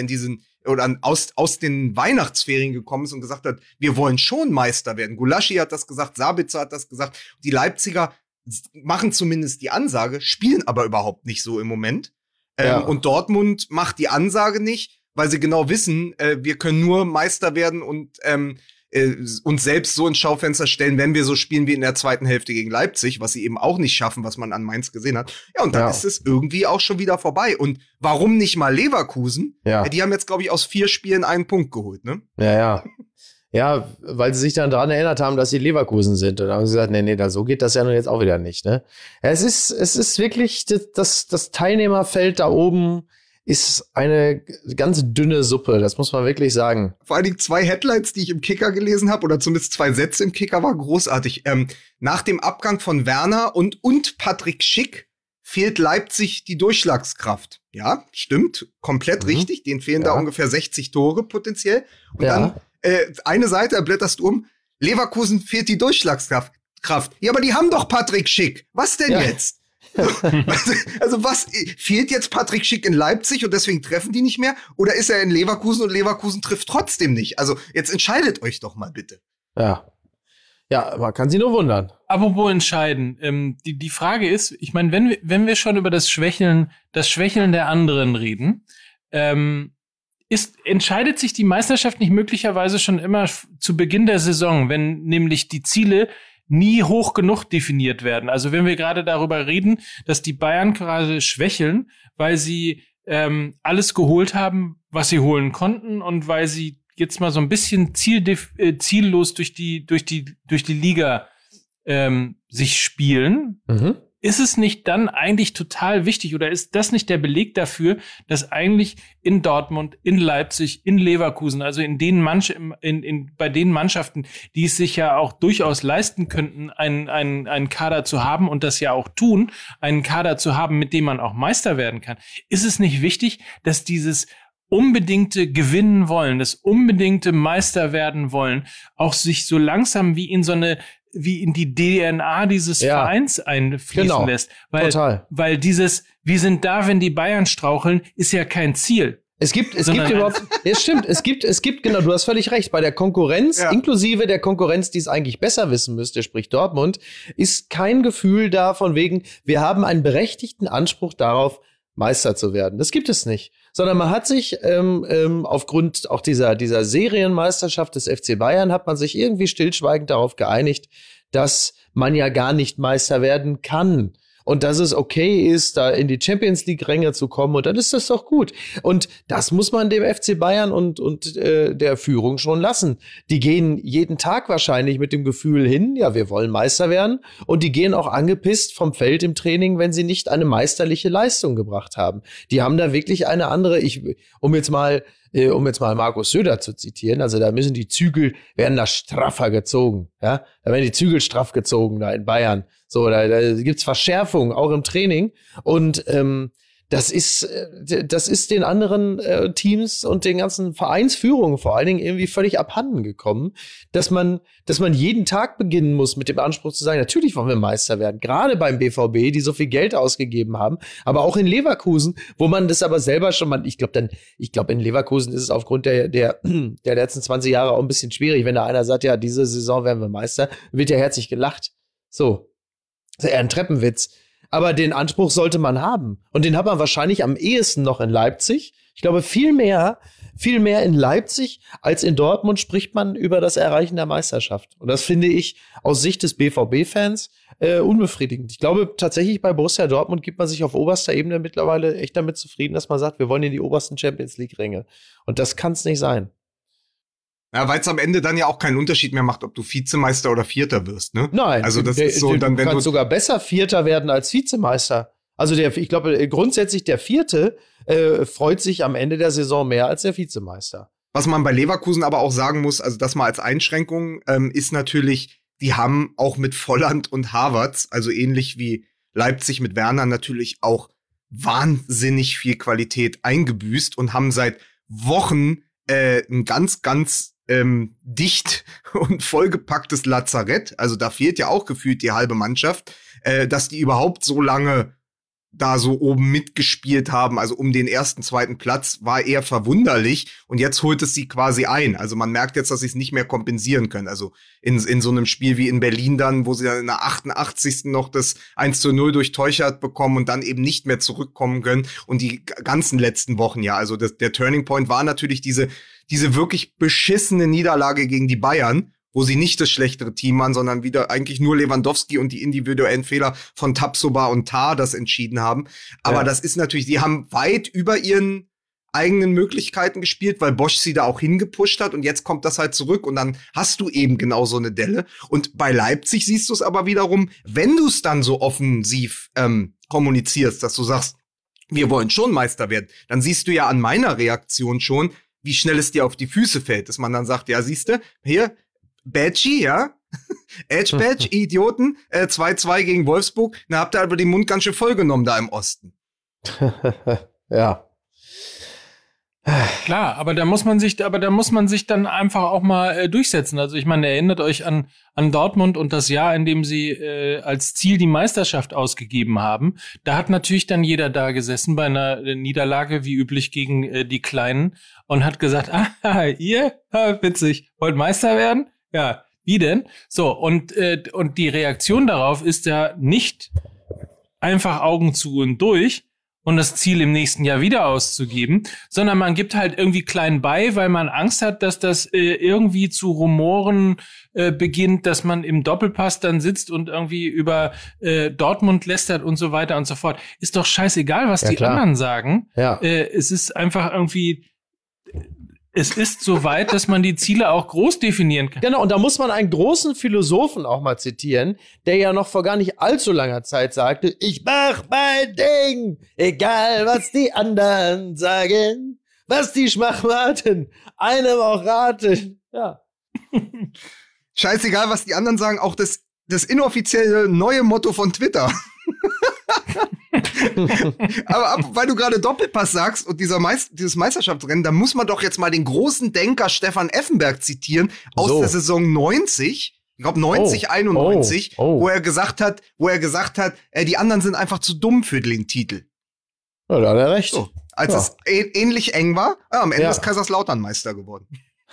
aus den Weihnachtsferien gekommen ist und gesagt hat, wir wollen schon Meister werden. Gulaschi hat das gesagt, Sabitzer hat das gesagt. Die Leipziger machen zumindest die Ansage, spielen aber überhaupt nicht so im Moment. Und Dortmund macht die Ansage nicht, weil sie genau wissen, wir können nur Meister werden und uns selbst so ins Schaufenster stellen, wenn wir so spielen wie in der zweiten Hälfte gegen Leipzig, was sie eben auch nicht schaffen, was man an Mainz gesehen hat. Ja, und dann ist es irgendwie auch schon wieder vorbei. Und warum nicht mal Leverkusen? Ja. Die haben jetzt, glaube ich, aus 4 Spielen 1 Punkt geholt, ne? Ja. Ja, weil sie sich dann daran erinnert haben, dass sie Leverkusen sind. Und dann haben sie gesagt, nee, so geht das ja nun jetzt auch wieder nicht, ne? Ja, es ist wirklich, das Teilnehmerfeld da oben ist eine ganz dünne Suppe, das muss man wirklich sagen. Vor allen Dingen 2 Headlines, die ich im Kicker gelesen habe, oder zumindest 2 Sätze im Kicker, war großartig. Nach dem Abgang von Werner und Patrick Schick fehlt Leipzig die Durchschlagskraft. Ja, stimmt, komplett richtig. Denen fehlen da ungefähr 60 Tore potenziell. Und dann eine Seite, blätterst du um, Leverkusen fehlt die Durchschlagskraft. Ja, aber die haben doch Patrick Schick. Was denn jetzt? Also was, fehlt jetzt Patrick Schick in Leipzig und deswegen treffen die nicht mehr? Oder ist er in Leverkusen und Leverkusen trifft trotzdem nicht? Also jetzt entscheidet euch doch mal bitte. Ja, man kann sich nur wundern. Apropos entscheiden. Die Frage ist, ich meine, wenn wir schon über das Schwächeln der anderen reden, entscheidet sich die Meisterschaft nicht möglicherweise schon immer zu Beginn der Saison, wenn nämlich die Ziele nie hoch genug definiert werden. Also wenn wir gerade darüber reden, dass die Bayern gerade schwächeln, weil sie alles geholt haben, was sie holen konnten und weil sie jetzt mal so ein bisschen ziellos durch die Liga sich spielen, ist es nicht dann eigentlich total wichtig oder ist das nicht der Beleg dafür, dass eigentlich in Dortmund, in Leipzig, in Leverkusen, also in den bei den Mannschaften, die es sich ja auch durchaus leisten könnten, einen Kader zu haben und das ja auch tun, einen Kader zu haben, mit dem man auch Meister werden kann, ist es nicht wichtig, dass dieses unbedingte gewinnen wollen, das unbedingte Meister werden wollen, auch sich so langsam wie in die DNA dieses Vereins einfließen lässt. Weil dieses, wir sind da, wenn die Bayern straucheln, ist ja kein Ziel. Es gibt überhaupt, ja stimmt, es gibt, genau, du hast völlig recht, bei der Konkurrenz, inklusive der Konkurrenz, die es eigentlich besser wissen müsste, sprich Dortmund, ist kein Gefühl da von wegen, wir haben einen berechtigten Anspruch darauf, Meister zu werden. Das gibt es nicht. Sondern man hat sich aufgrund auch dieser Serienmeisterschaft des FC Bayern hat man sich irgendwie stillschweigend darauf geeinigt, dass man ja gar nicht Meister werden kann. Und dass es okay ist, da in die Champions-League-Ränge zu kommen. Und dann ist das doch gut. Und das muss man dem FC Bayern und der Führung schon lassen. Die gehen jeden Tag wahrscheinlich mit dem Gefühl hin, ja, wir wollen Meister werden. Und die gehen auch angepisst vom Feld im Training, wenn sie nicht eine meisterliche Leistung gebracht haben. Die haben da wirklich eine andere, um jetzt mal Markus Söder zu zitieren, also da müssen die Zügel, werden da straffer gezogen, ja, da werden die Zügel straff gezogen da in Bayern, so, da gibt's Verschärfung, auch im Training und das ist den anderen Teams und den ganzen Vereinsführungen vor allen Dingen irgendwie völlig abhanden gekommen, dass man jeden Tag beginnen muss mit dem Anspruch zu sagen, natürlich wollen wir Meister werden. Gerade beim BVB, die so viel Geld ausgegeben haben, aber auch in Leverkusen, wo man das aber selber schon, ich glaube in Leverkusen ist es aufgrund der letzten 20 Jahre auch ein bisschen schwierig, wenn da einer sagt, ja, diese Saison werden wir Meister, wird ja herzlich gelacht. So. Das ist eher ein Treppenwitz. Aber den Anspruch sollte man haben. Und den hat man wahrscheinlich am ehesten noch in Leipzig. Ich glaube, viel mehr in Leipzig als in Dortmund spricht man über das Erreichen der Meisterschaft. Und das finde ich aus Sicht des BVB-Fans unbefriedigend. Ich glaube, tatsächlich bei Borussia Dortmund gibt man sich auf oberster Ebene mittlerweile echt damit zufrieden, dass man sagt, wir wollen in die obersten Champions-League-Ränge. Und das kann es nicht sein. Ja, weil es am Ende dann ja auch keinen Unterschied mehr macht, ob du Vizemeister oder Vierter wirst, ne? Nein, also das ist so, dann, du kannst sogar besser Vierter werden als Vizemeister. Also ich glaube, grundsätzlich der Vierte freut sich am Ende der Saison mehr als der Vizemeister. Was man bei Leverkusen aber auch sagen muss, also das mal als Einschränkung, ist natürlich, die haben auch mit Volland und Havertz, also ähnlich wie Leipzig mit Werner, natürlich auch wahnsinnig viel Qualität eingebüßt und haben seit Wochen ein ganz, ganz dicht und vollgepacktes Lazarett, also da fehlt ja auch gefühlt die halbe Mannschaft, dass die überhaupt so lange da so oben mitgespielt haben, also um den ersten, zweiten Platz, war eher verwunderlich und jetzt holt es sie quasi ein. Also man merkt jetzt, dass sie es nicht mehr kompensieren können. Also in so einem Spiel wie in Berlin dann, wo sie dann in der 88. noch das 1:0 durch Teuchert bekommen und dann eben nicht mehr zurückkommen können und die ganzen letzten Wochen, ja, also der Turning Point war natürlich diese wirklich beschissene Niederlage gegen die Bayern, wo sie nicht das schlechtere Team waren, sondern wieder eigentlich nur Lewandowski und die individuellen Fehler von Tapsoba und Tah das entschieden haben. Aber das ist natürlich, die haben weit über ihren eigenen Möglichkeiten gespielt, weil Bosch sie da auch hingepusht hat und jetzt kommt das halt zurück und dann hast du eben genau so eine Delle. Und bei Leipzig siehst du es aber wiederum, wenn du es dann so offensiv kommunizierst, dass du sagst, wir wollen schon Meister werden, dann siehst du ja an meiner Reaktion schon, wie schnell es dir auf die Füße fällt, dass man dann sagt, ja, siehste, hier, Badgie, ja? Edge Badge, Idioten, 2-2 gegen Wolfsburg. Na, habt ihr aber den Mund ganz schön vollgenommen da im Osten. Ja. Klar, aber da muss man sich dann einfach auch mal durchsetzen. Also ich meine, erinnert euch an Dortmund und das Jahr, in dem sie als Ziel die Meisterschaft ausgegeben haben. Da hat natürlich dann jeder da gesessen bei einer Niederlage, wie üblich gegen die Kleinen und hat gesagt, ihr, witzig, wollt Meister werden? Ja, wie denn? So, und die Reaktion darauf ist ja nicht einfach Augen zu und durch und das Ziel im nächsten Jahr wieder auszugeben, sondern man gibt halt irgendwie klein bei, weil man Angst hat, dass das irgendwie zu Rumoren beginnt, dass man im Doppelpass dann sitzt und irgendwie über Dortmund lästert und so weiter und so fort. Ist doch scheißegal, was die anderen sagen. Ja. Es ist einfach irgendwie Es ist so weit, dass man die Ziele auch groß definieren kann. Genau, und da muss man einen großen Philosophen auch mal zitieren, der ja noch vor gar nicht allzu langer Zeit sagte, ich mach mein Ding, egal was die anderen sagen, was die Schwachmaten einem auch raten. Ja. Scheißegal, was die anderen sagen, auch das inoffizielle neue Motto von Twitter. Aber weil du gerade Doppelpass sagst und dieses Meisterschaftsrennen, da muss man doch jetzt mal den großen Denker Stefan Effenberg zitieren aus der Saison 90, ich glaube 91, wo er gesagt hat, die anderen sind einfach zu dumm für den Titel. Ja, da hat er recht. So, als es ähnlich eng war, am Ende ist Kaiserslautern Meister geworden.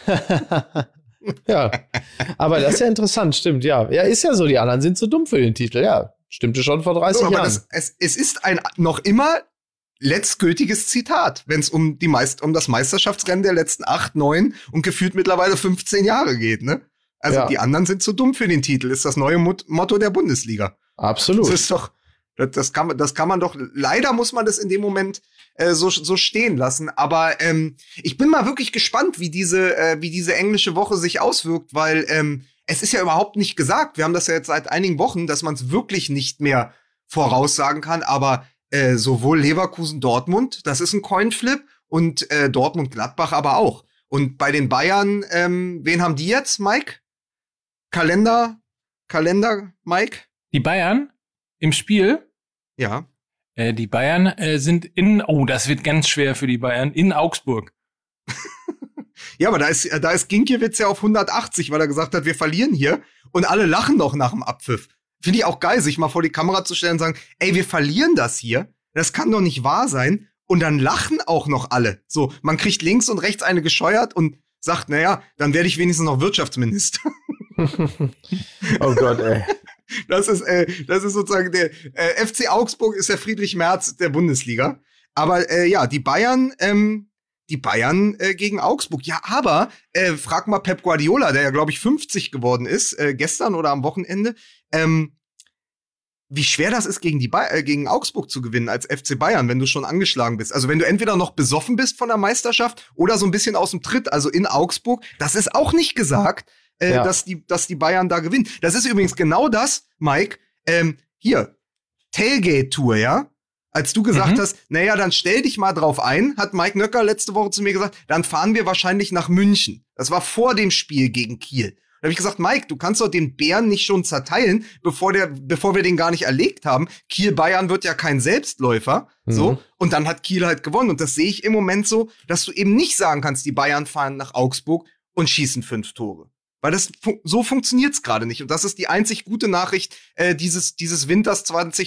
Ja, aber das ist ja interessant, stimmt, ja. Ja, ist ja so, die anderen sind zu dumm für den Titel, ja. Stimmte schon vor 30 Jahren. Aber es ist ein noch immer letztgültiges Zitat, wenn es um das Meisterschaftsrennen der letzten 8, 9 und gefühlt mittlerweile 15 Jahre geht, ne? Also die anderen sind zu dumm für den Titel, ist das neue Motto der Bundesliga. Absolut. Das ist doch, das kann man doch, leider muss man das in dem Moment so stehen lassen. Aber ich bin mal wirklich gespannt, wie diese englische Woche sich auswirkt, weil es ist ja überhaupt nicht gesagt. Wir haben das ja jetzt seit einigen Wochen, dass man es wirklich nicht mehr voraussagen kann. Aber sowohl Leverkusen-Dortmund, das ist ein Coinflip, und Dortmund-Gladbach aber auch. Und bei den Bayern, wen haben die jetzt, Mike? Kalender, Mike? Die Bayern im Spiel? Ja. Die Bayern sind das wird ganz schwer für die Bayern, in Augsburg. Ja, aber da ist Ginkiewicz ja auf 180, weil er gesagt hat, wir verlieren hier. Und alle lachen noch nach dem Abpfiff. Finde ich auch geil, sich mal vor die Kamera zu stellen und sagen, ey, wir verlieren das hier. Das kann doch nicht wahr sein. Und dann lachen auch noch alle. So, man kriegt links und rechts eine gescheuert und sagt, naja, dann werde ich wenigstens noch Wirtschaftsminister. Oh Gott, ey. Das ist sozusagen der FC Augsburg ist der Friedrich Merz der Bundesliga. Aber die Bayern gegen Augsburg. Ja, aber frag mal Pep Guardiola, der ja, glaube ich, 50 geworden ist, gestern oder am Wochenende, wie schwer das ist, gegen Augsburg zu gewinnen als FC Bayern, wenn du schon angeschlagen bist. Also wenn du entweder noch besoffen bist von der Meisterschaft oder so ein bisschen aus dem Tritt, also in Augsburg, das ist auch nicht gesagt, dass die Bayern da gewinnen. Das ist übrigens genau das, Mike, hier, Tailgate-Tour, ja? Als du gesagt hast, naja, dann stell dich mal drauf ein, hat Mike Nöcker letzte Woche zu mir gesagt, dann fahren wir wahrscheinlich nach München. Das war vor dem Spiel gegen Kiel. Da habe ich gesagt, Mike, du kannst doch den Bären nicht schon zerteilen, bevor wir den gar nicht erlegt haben. Kiel-Bayern wird ja kein Selbstläufer. So. Und dann hat Kiel halt gewonnen. Und das sehe ich im Moment so, dass du eben nicht sagen kannst, die Bayern fahren nach Augsburg und schießen 5 Tore. Weil so funktioniert's gerade nicht. Und das ist die einzig gute Nachricht dieses Winters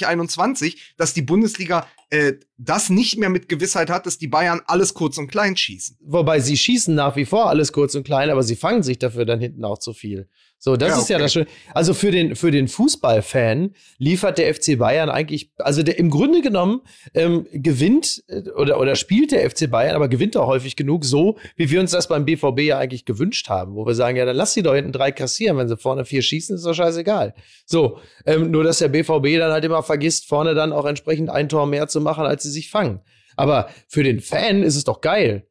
2021, dass die Bundesliga das nicht mehr mit Gewissheit hat, dass die Bayern alles kurz und klein schießen. Wobei sie schießen nach wie vor alles kurz und klein, aber sie fangen sich dafür dann hinten auch zu viel. So, das ist ja das Schöne. Also für den Fußballfan liefert der FC Bayern eigentlich, also im Grunde genommen gewinnt oder spielt der FC Bayern, aber gewinnt auch häufig genug so, wie wir uns das beim BVB ja eigentlich gewünscht haben, wo wir sagen, ja, dann lass sie doch hinten 3 kassieren, wenn sie vorne 4 schießen, ist doch scheißegal. So, nur dass der BVB dann halt immer vergisst, vorne dann auch entsprechend ein Tor mehr zu machen, als sie sich fangen. Aber für den Fan ist es doch geil.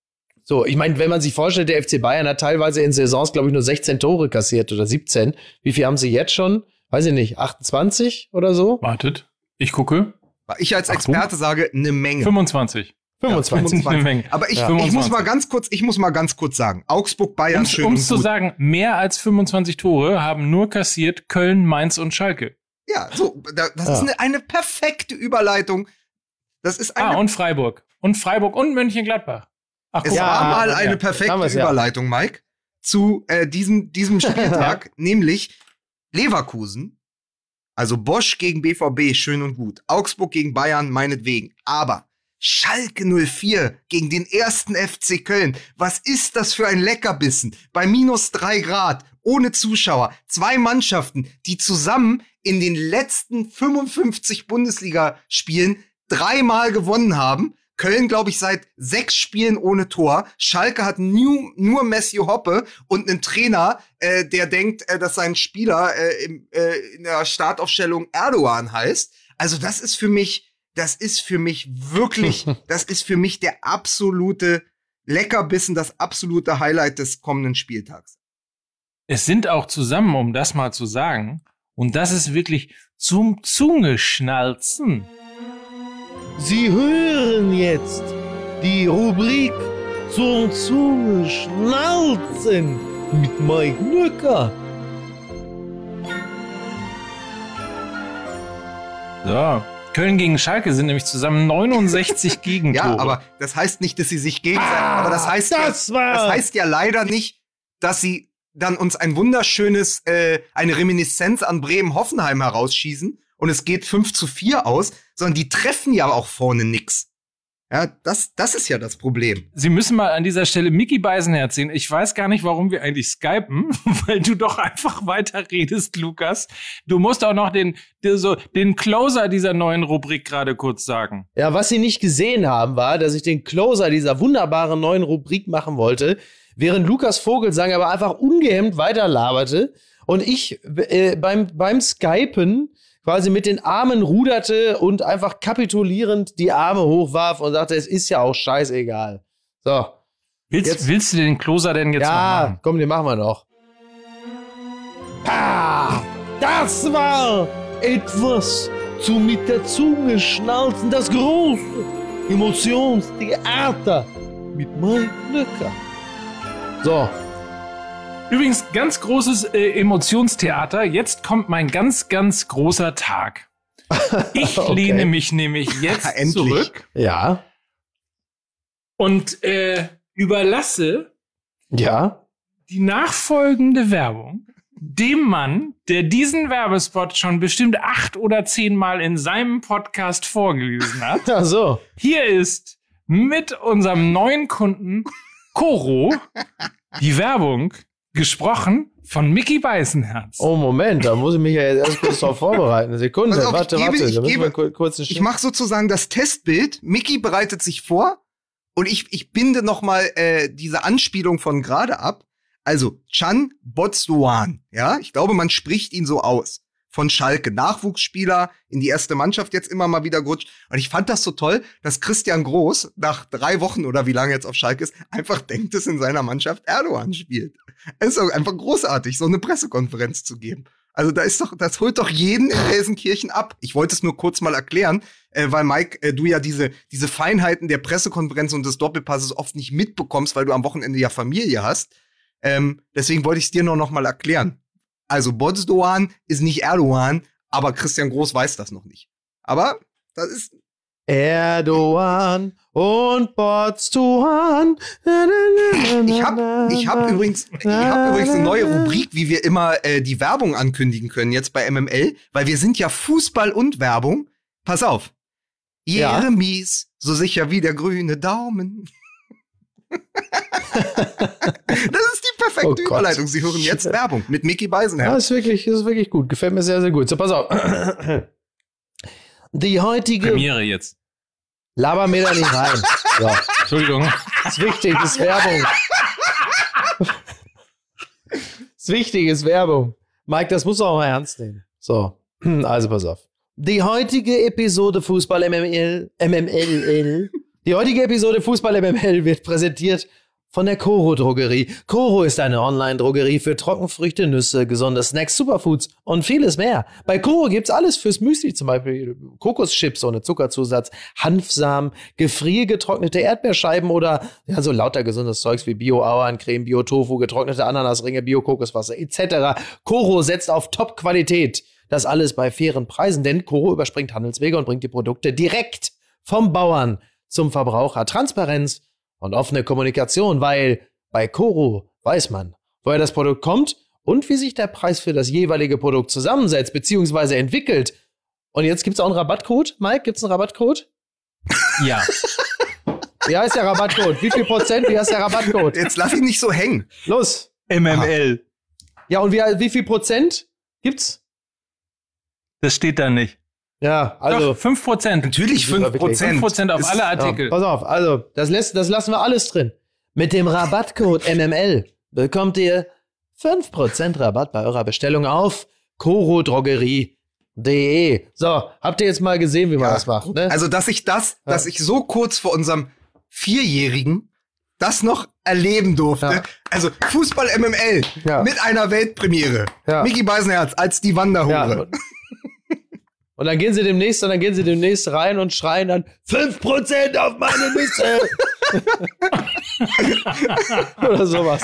So, ich meine, wenn man sich vorstellt, der FC Bayern hat teilweise in Saisons, glaube ich, nur 16 Tore kassiert oder 17. Wie viel haben sie jetzt schon? Weiß ich nicht, 28 oder so? Wartet, ich gucke. Ich als Experte sage, eine Menge. 25. 25. Eine Menge. Aber ich muss mal ganz kurz sagen, Augsburg-Bayern schön und gut. Um zu sagen, mehr als 25 Tore haben nur kassiert Köln, Mainz und Schalke. Ja, so, das ist eine perfekte Überleitung. Das ist und Freiburg. Und Freiburg und Mönchengladbach. Ach, es war mal eine perfekte Überleitung, Mike, zu diesem Spieltag, nämlich Leverkusen, also Bosch gegen BVB, schön und gut. Augsburg gegen Bayern, meinetwegen. Aber Schalke 04 gegen den 1. FC Köln. Was ist das für ein Leckerbissen? Bei -3 Grad, ohne Zuschauer. 2 Mannschaften, die zusammen in den letzten 55 Bundesligaspielen 3-mal gewonnen haben. Köln, glaube ich, seit 6 Spielen ohne Tor. Schalke hat nur Messi Hoppe und einen Trainer, der denkt, dass sein Spieler in der Startaufstellung Erdogan heißt. Also das ist für mich wirklich der absolute Leckerbissen das absolute Highlight des kommenden Spieltags. Es sind auch zusammen, um das mal zu sagen, und das ist wirklich zum Zungeschnalzen. Sie hören jetzt die Rubrik zum Zungeschnalzen mit Mike Nöcker. So, Köln gegen Schalke sind nämlich zusammen 69 Gegentore. Ja, aber das heißt nicht, dass sie sich gegenseitig, aber das heißt ja leider nicht, dass sie dann uns ein wunderschönes, eine Reminiszenz an Bremen-Hoffenheim herausschießen und es geht 5-4 aus, sondern die treffen ja auch vorne nix. Ja, das ist ja das Problem. Sie müssen mal an dieser Stelle Micky Beisenherz sehen. Ich weiß gar nicht, warum wir eigentlich skypen, weil du doch einfach weiter redest, Lukas. Du musst auch noch den Closer dieser neuen Rubrik gerade kurz sagen. Ja, was Sie nicht gesehen haben, war, dass ich den Closer dieser wunderbaren neuen Rubrik machen wollte, während Lukas Vogelsang aber einfach ungehemmt weiterlaberte und ich beim Skypen quasi mit den Armen ruderte und einfach kapitulierend die Arme hochwarf und sagte, es ist ja auch scheißegal. So. Willst du den Closer denn jetzt noch machen? Ja, komm, den machen wir noch. Das war etwas zum mit der Zunge schnalzen, das große Emotionstheater mit Mike Nöcker. So. Übrigens, ganz großes Emotionstheater. Jetzt kommt mein ganz, ganz großer Tag. Ich lehne mich nämlich jetzt zurück. Ja. Und überlasse die nachfolgende Werbung dem Mann, der diesen Werbespot schon bestimmt 8 oder 10 Mal in seinem Podcast vorgelesen hat. Ach so. Hier ist mit unserem neuen Kunden Koro die Werbung gesprochen von Micky Beisenherz. Oh, Moment, da muss ich mich ja jetzt erst kurz drauf vorbereiten. Eine Sekunde, auf, warte. Ich mache sozusagen das Testbild. Micky bereitet sich vor und ich binde noch mal diese Anspielung von gerade ab. Also, Can Botsuan, ja, ich glaube, man spricht ihn so aus. Von Schalke, Nachwuchsspieler, in die erste Mannschaft jetzt immer mal wieder gerutscht. Und ich fand das so toll, dass Christian Groß nach 3 Wochen oder wie lange jetzt auf Schalke ist, einfach denkt, dass in seiner Mannschaft Erdogan spielt. Es ist auch einfach großartig, so eine Pressekonferenz zu geben. Also das holt doch jeden in Gelsenkirchen ab. Ich wollte es nur kurz mal erklären, weil Mike, du ja diese Feinheiten der Pressekonferenz und des Doppelpasses oft nicht mitbekommst, weil du am Wochenende ja Familie hast. Deswegen wollte ich es dir nur noch mal erklären. Also Bozdoğan ist nicht Erdogan, aber Christian Groß weiß das noch nicht. Aber das ist Erdogan und Bozdoğan. Ich hab übrigens eine neue Rubrik, wie wir immer die Werbung ankündigen können jetzt bei MML, weil wir sind ja Fußball und Werbung. Pass auf. Jeremies, so sicher wie der grüne Daumen. Das ist die perfekte Überleitung. Sie hören jetzt Werbung mit Micky Beisenherz. Das ist wirklich gut. Gefällt mir sehr, sehr gut. So, pass auf. Die heutige Premiere jetzt. Laber mir da nicht rein. So. Entschuldigung. Das ist wichtig, das ist Werbung. Das Wichtige ist Werbung. Mike, das musst du auch mal ernst nehmen. So, also pass auf. Die heutige Episode Fußball MML. Die heutige Episode Fußball MML wird präsentiert von der Koro Drogerie. Koro ist eine Online-Drogerie für Trockenfrüchte, Nüsse, gesunde Snacks, Superfoods und vieles mehr. Bei Koro gibt's alles fürs Müsli, zum Beispiel Kokoschips ohne Zuckerzusatz, Hanfsamen, gefriergetrocknete Erdbeerscheiben oder ja, so lauter gesundes Zeugs wie Bio-Auerncreme, Bio-Tofu, getrocknete Ananasringe, Bio-Kokoswasser etc. Koro setzt auf Top-Qualität. Das alles bei fairen Preisen, denn Koro überspringt Handelswege und bringt die Produkte direkt vom Bauern zum Verbraucher. Transparenz und offene Kommunikation, weil bei Koro weiß man, woher das Produkt kommt und wie sich der Preis für das jeweilige Produkt zusammensetzt bzw. entwickelt. Und jetzt gibt's auch einen Rabattcode. Mike, gibt's einen Rabattcode? Ja. Wie heißt der Rabattcode? Wie viel Prozent? Wie heißt der Rabattcode? Jetzt lass ihn nicht so hängen. Los. MML. Ja, und wie viel Prozent gibt's? Das steht da nicht. Ja, also. Doch, 5%. Natürlich 5%. 5% auf alle Artikel. Ja, pass auf, also, das lassen wir alles drin. Mit dem Rabattcode MML bekommt ihr 5% Rabatt bei eurer Bestellung auf korodrogerie.de. So, habt ihr jetzt mal gesehen, wie man das macht, ne? Also, dass ich so kurz vor unserem 4-Jährigen das noch erleben durfte. Ja. Also Fußball MML mit einer Weltpremiere. Ja. Micky Beisenherz als die Wanderhure. Ja. Und dann gehen sie demnächst rein und schreien dann 5% auf meine Liste. Oder sowas.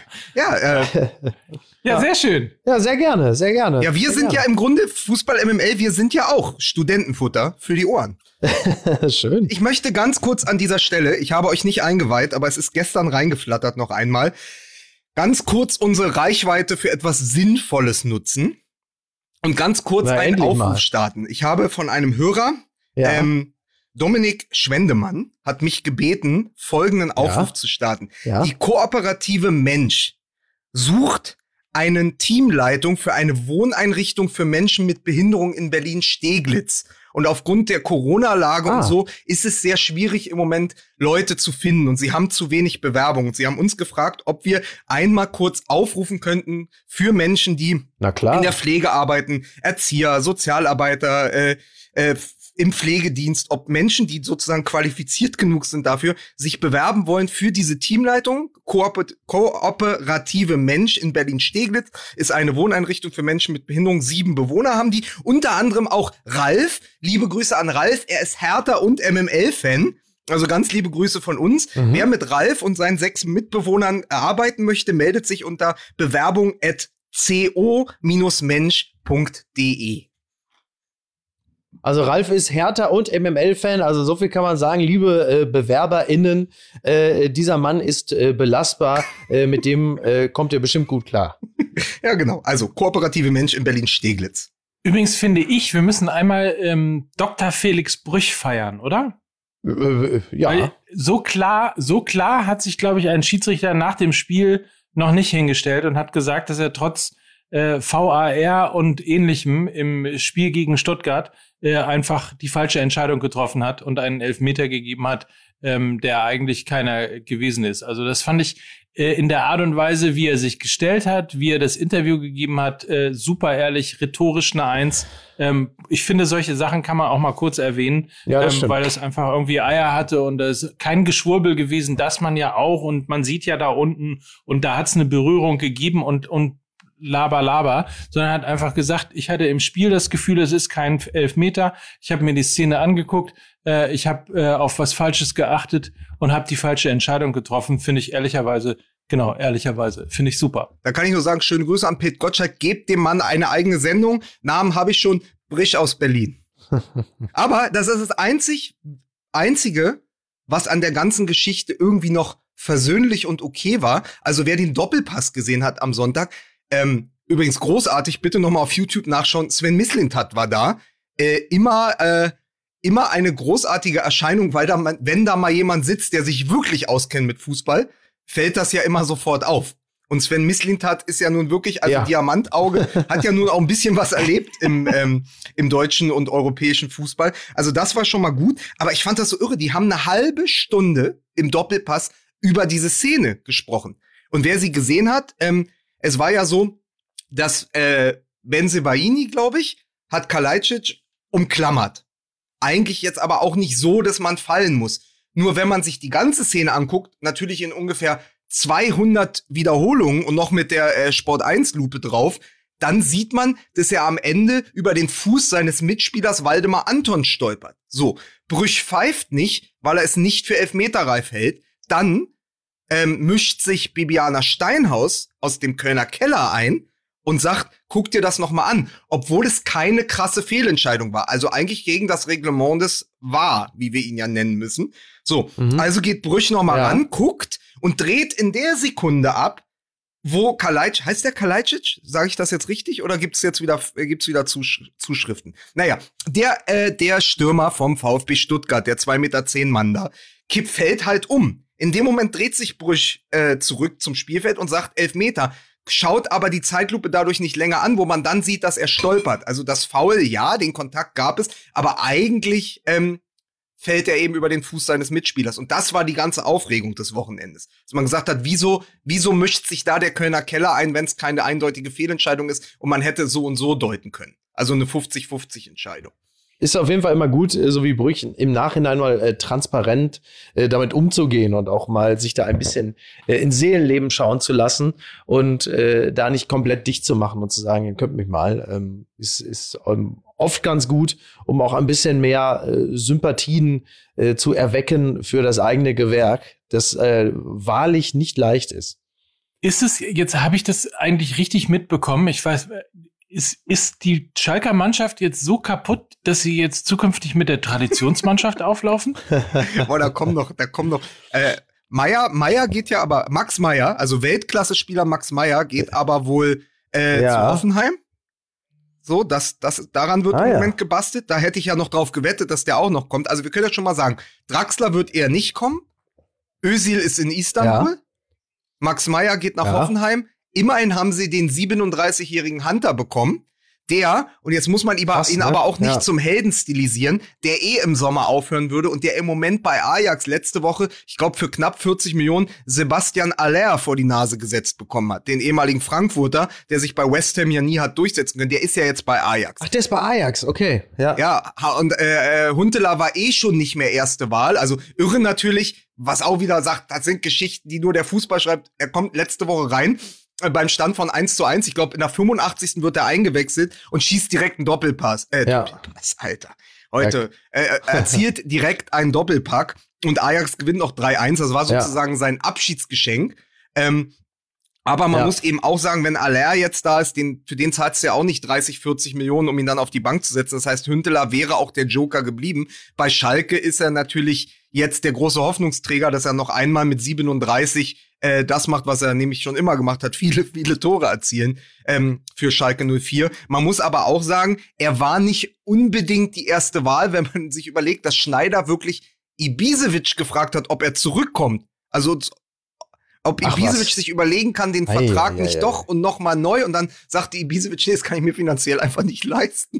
Ja, sehr schön. Ja, sehr gerne, sehr gerne. Ja, wir sind ja im Grunde Fußball MML, wir sind ja auch Studentenfutter für die Ohren. Schön. Ich möchte ganz kurz an dieser Stelle, ich habe euch nicht eingeweiht, aber es ist gestern reingeflattert noch einmal, ganz kurz unsere Reichweite für etwas Sinnvolles nutzen und ganz kurz einen Aufruf starten. Ich habe von einem Hörer, Dominik Schwendemann, hat mich gebeten, folgenden Aufruf zu starten. Ja. Die kooperative Mensch sucht eine Teamleitung für eine Wohneinrichtung für Menschen mit Behinderung in Berlin-Steglitz. Und aufgrund der Corona-Lage und so ist es sehr schwierig im Moment, Leute zu finden. Und sie haben zu wenig Bewerbungen. Sie haben uns gefragt, ob wir einmal kurz aufrufen könnten für Menschen, die in der Pflege arbeiten, Erzieher, Sozialarbeiter, im Pflegedienst, ob Menschen, die sozusagen qualifiziert genug sind dafür, sich bewerben wollen für diese Teamleitung. Kooperative Mensch in Berlin-Steglitz ist eine Wohneinrichtung für Menschen mit Behinderung. 7 Bewohner haben die. Unter anderem auch Ralf. Liebe Grüße an Ralf. Er ist Hertha- und MML-Fan. Also ganz liebe Grüße von uns. Wer mit Ralf und seinen 6 Mitbewohnern arbeiten möchte, meldet sich unter bewerbung@co-mensch.de. Also Ralf ist Hertha- und MML-Fan, also so viel kann man sagen, liebe BewerberInnen, dieser Mann ist belastbar, mit dem kommt ihr bestimmt gut klar. Ja, genau. Also kooperative Mensch in Berlin-Steglitz. Übrigens finde ich, wir müssen einmal Dr. Felix Brüch feiern, oder? Ja. Weil so klar hat sich, glaube ich, ein Schiedsrichter nach dem Spiel noch nicht hingestellt und hat gesagt, dass er trotz VAR und Ähnlichem im Spiel gegen Stuttgart einfach die falsche Entscheidung getroffen hat und einen Elfmeter gegeben hat, der eigentlich keiner gewesen ist. Also das fand ich in der Art und Weise, wie er sich gestellt hat, wie er das Interview gegeben hat, super ehrlich, rhetorisch eine 1. Ich finde, solche Sachen kann man auch mal kurz erwähnen, weil das einfach irgendwie Eier hatte und das ist kein Geschwurbel gewesen, das man ja auch und man sieht ja da unten und da hat es eine Berührung gegeben und Laber, sondern hat einfach gesagt, ich hatte im Spiel das Gefühl, es ist kein Elfmeter. Ich habe mir die Szene angeguckt, ich habe auf was Falsches geachtet und habe die falsche Entscheidung getroffen, finde ich ehrlicherweise, finde ich super. Da kann ich nur sagen, schöne Grüße an Pete Gottschalk, gebt dem Mann eine eigene Sendung. Namen habe ich schon, Brich aus Berlin. Aber das ist das Einzige, was an der ganzen Geschichte irgendwie noch versöhnlich und okay war. Also wer den Doppelpass gesehen hat am Sonntag, übrigens großartig, bitte noch mal auf YouTube nachschauen. Sven Mislintat war da. Immer eine großartige Erscheinung, weil wenn da mal jemand sitzt, der sich wirklich auskennt mit Fußball, fällt das ja immer sofort auf. Und Sven Mislintat ist ja nun wirklich, also Diamantauge, hat ja nun auch ein bisschen was erlebt im deutschen und europäischen Fußball. Also das war schon mal gut. Aber ich fand das so irre. Die haben eine halbe Stunde im Doppelpass über diese Szene gesprochen. Und wer sie gesehen hat, es war ja so, dass Bensebaini, glaube ich, hat Kalajdzic umklammert. Eigentlich jetzt aber auch nicht so, dass man fallen muss. Nur wenn man sich die ganze Szene anguckt, natürlich in ungefähr 200 Wiederholungen und noch mit der Sport1-Lupe drauf, dann sieht man, dass er am Ende über den Fuß seines Mitspielers Waldemar Anton stolpert. So, Brüch pfeift nicht, weil er es nicht für elfmeterreif hält. Dann mischt sich Bibiana Steinhaus aus dem Kölner Keller ein und sagt, guck dir das noch mal an, obwohl es keine krasse Fehlentscheidung war. Also eigentlich gegen das Reglement des VAR, wie wir ihn ja nennen müssen. So, also geht Brüch noch mal ran, guckt und dreht in der Sekunde ab, wo Kalajdzic, heißt der Kalajdzic? Sage ich das jetzt richtig oder gibt's wieder Zuschriften? Naja, der Stürmer vom VfB Stuttgart, der 2,10 Meter Mann da, fällt halt um. In dem Moment dreht sich Brüch zurück zum Spielfeld und sagt Elfmeter, schaut aber die Zeitlupe dadurch nicht länger an, wo man dann sieht, dass er stolpert. Also das Foul, ja, den Kontakt gab es, aber eigentlich fällt er eben über den Fuß seines Mitspielers. Und das war die ganze Aufregung des Wochenendes. Dass man gesagt hat, wieso mischt sich da der Kölner Keller ein, wenn es keine eindeutige Fehlentscheidung ist und man hätte so und so deuten können. Also eine 50-50 Entscheidung. ist auf jeden Fall immer gut, so wie Brüch, im Nachhinein mal transparent damit umzugehen und auch mal sich da ein bisschen ins Seelenleben schauen zu lassen und da nicht komplett dicht zu machen und zu sagen, ihr könnt mich mal. Ist oft ganz gut, um auch ein bisschen mehr Sympathien zu erwecken für das eigene Gewerk, das wahrlich nicht leicht ist. Jetzt habe ich das eigentlich richtig mitbekommen. Ich weiß, ist die Schalker Mannschaft jetzt so kaputt, dass sie jetzt zukünftig mit der Traditionsmannschaft auflaufen? Boah, da kommen noch. Meier geht ja aber, Max Meier, also Weltklasse-Spieler Max Meier, geht aber wohl zu Hoffenheim. So, daran wird im Moment gebastelt. Da hätte ich ja noch drauf gewettet, dass der auch noch kommt. Also wir können ja schon mal sagen, Draxler wird eher nicht kommen. Özil ist in Istanbul. Max Meier geht nach Hoffenheim. Immerhin haben sie den 37-jährigen Hunter bekommen, der, und jetzt muss man ihn aber auch nicht zum Helden stilisieren, der im Sommer aufhören würde und der im Moment bei Ajax letzte Woche, ich glaube für knapp 40 Millionen, Sebastian Aller vor die Nase gesetzt bekommen hat. Den ehemaligen Frankfurter, der sich bei West Ham ja nie hat durchsetzen können. Der ist ja jetzt bei Ajax. Ach, der ist bei Ajax, okay. Ja, und Huntelaar war schon nicht mehr erste Wahl. Also irre natürlich, was auch wieder sagt, das sind Geschichten, die nur der Fußball schreibt. Er kommt letzte Woche rein. Beim Stand von 1:1, ich glaube, in der 85. wird er eingewechselt und schießt direkt einen Doppelpass. Doppelpass, Alter. Heute erzielt direkt einen Doppelpack und Ajax gewinnt noch 3:1. Das war sozusagen sein Abschiedsgeschenk. Aber man muss eben auch sagen, wenn Aller jetzt da ist, für den zahlst du ja auch nicht 30, 40 Millionen, um ihn dann auf die Bank zu setzen. Das heißt, Huntelaar wäre auch der Joker geblieben. Bei Schalke ist er natürlich jetzt der große Hoffnungsträger, dass er noch einmal mit 37 das macht, was er nämlich schon immer gemacht hat, viele, viele Tore erzielen für Schalke 04. Man muss aber auch sagen, er war nicht unbedingt die erste Wahl, wenn man sich überlegt, dass Schneider wirklich Ibisevic gefragt hat, ob er zurückkommt. Also ob Ibisevic sich überlegen kann, den Vertrag nicht doch und noch mal neu. Und dann sagte Ibisevic, nee, das kann ich mir finanziell einfach nicht leisten.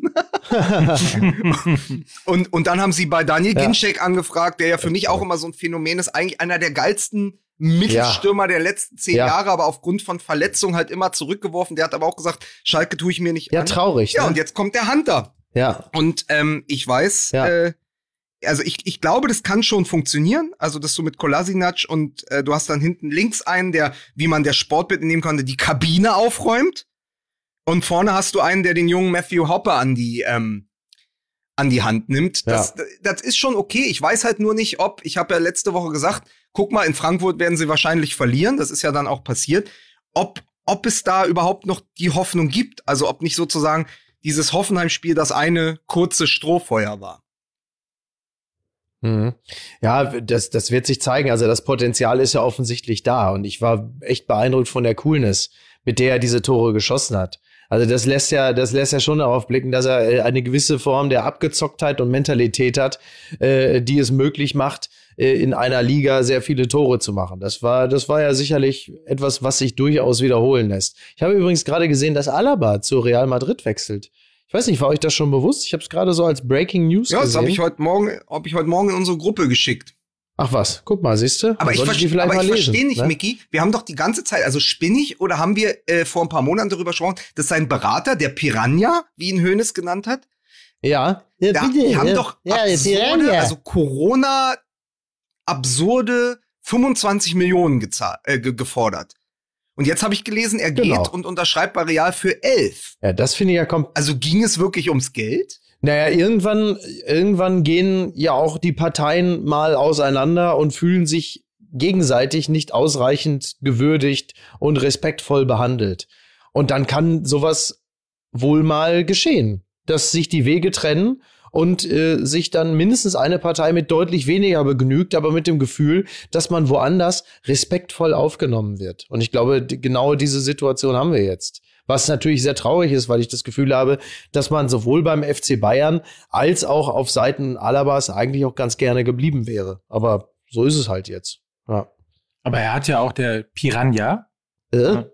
und dann haben sie bei Daniel Ginczek angefragt, der ja für mich auch immer so ein Phänomen ist, eigentlich einer der geilsten Mittelstürmer der letzten 10 Jahre, aber aufgrund von Verletzungen halt immer zurückgeworfen. Der hat aber auch gesagt, Schalke tue ich mir nicht an. Ja, traurig. Ja, und jetzt kommt der Hunter. Ja. Und ich weiß, also ich glaube, das kann schon funktionieren. Also, dass du mit Kolasinac und du hast dann hinten links einen, der, wie man der Sportbild nehmen konnte, die Kabine aufräumt. Und vorne hast du einen, der den jungen Matthew Hopper an die Hand nimmt. Das ist schon okay. Ich weiß halt nur nicht, ich habe ja letzte Woche gesagt, guck mal, in Frankfurt werden sie wahrscheinlich verlieren. Das ist ja dann auch passiert. Ob es da überhaupt noch die Hoffnung gibt. Also, ob nicht sozusagen dieses Hoffenheim-Spiel das eine kurze Strohfeuer war. Ja, das wird sich zeigen. Also das Potenzial ist ja offensichtlich da. Und ich war echt beeindruckt von der Coolness, mit der er diese Tore geschossen hat. Also das lässt ja schon darauf blicken, dass er eine gewisse Form der Abgezocktheit und Mentalität hat, die es möglich macht, in einer Liga sehr viele Tore zu machen. Das war ja sicherlich etwas, was sich durchaus wiederholen lässt. Ich habe übrigens gerade gesehen, dass Alaba zu Real Madrid wechselt. Ich weiß nicht, war euch das schon bewusst? Ich habe es gerade so als Breaking News gesehen. Ja, das habe ich heute Morgen in unsere Gruppe geschickt. Ach was, guck mal, siehst du? Aber ich verstehe nicht, ne? Micky, wir haben doch die ganze Zeit, also spinne ich oder haben wir vor ein paar Monaten darüber gesprochen, dass sein Berater, der Piranha, wie ihn Hoeneß genannt hat, bitte. Die haben doch absurde, also Corona absurde 25 Millionen gefordert. Und jetzt habe ich gelesen, er geht und unterschreibt bei Real für 11. Ja, das finde ich ja Also ging es wirklich ums Geld? Naja, irgendwann gehen ja auch die Parteien mal auseinander und fühlen sich gegenseitig nicht ausreichend gewürdigt und respektvoll behandelt. Und dann kann sowas wohl mal geschehen, dass sich die Wege trennen und sich dann mindestens eine Partei mit deutlich weniger begnügt, aber mit dem Gefühl, dass man woanders respektvoll aufgenommen wird. Und ich glaube, genau diese Situation haben wir jetzt. Was natürlich sehr traurig ist, weil ich das Gefühl habe, dass man sowohl beim FC Bayern als auch auf Seiten Alabas eigentlich auch ganz gerne geblieben wäre. Aber so ist es halt jetzt. Ja. Aber er hat ja auch der Piranha. Ja,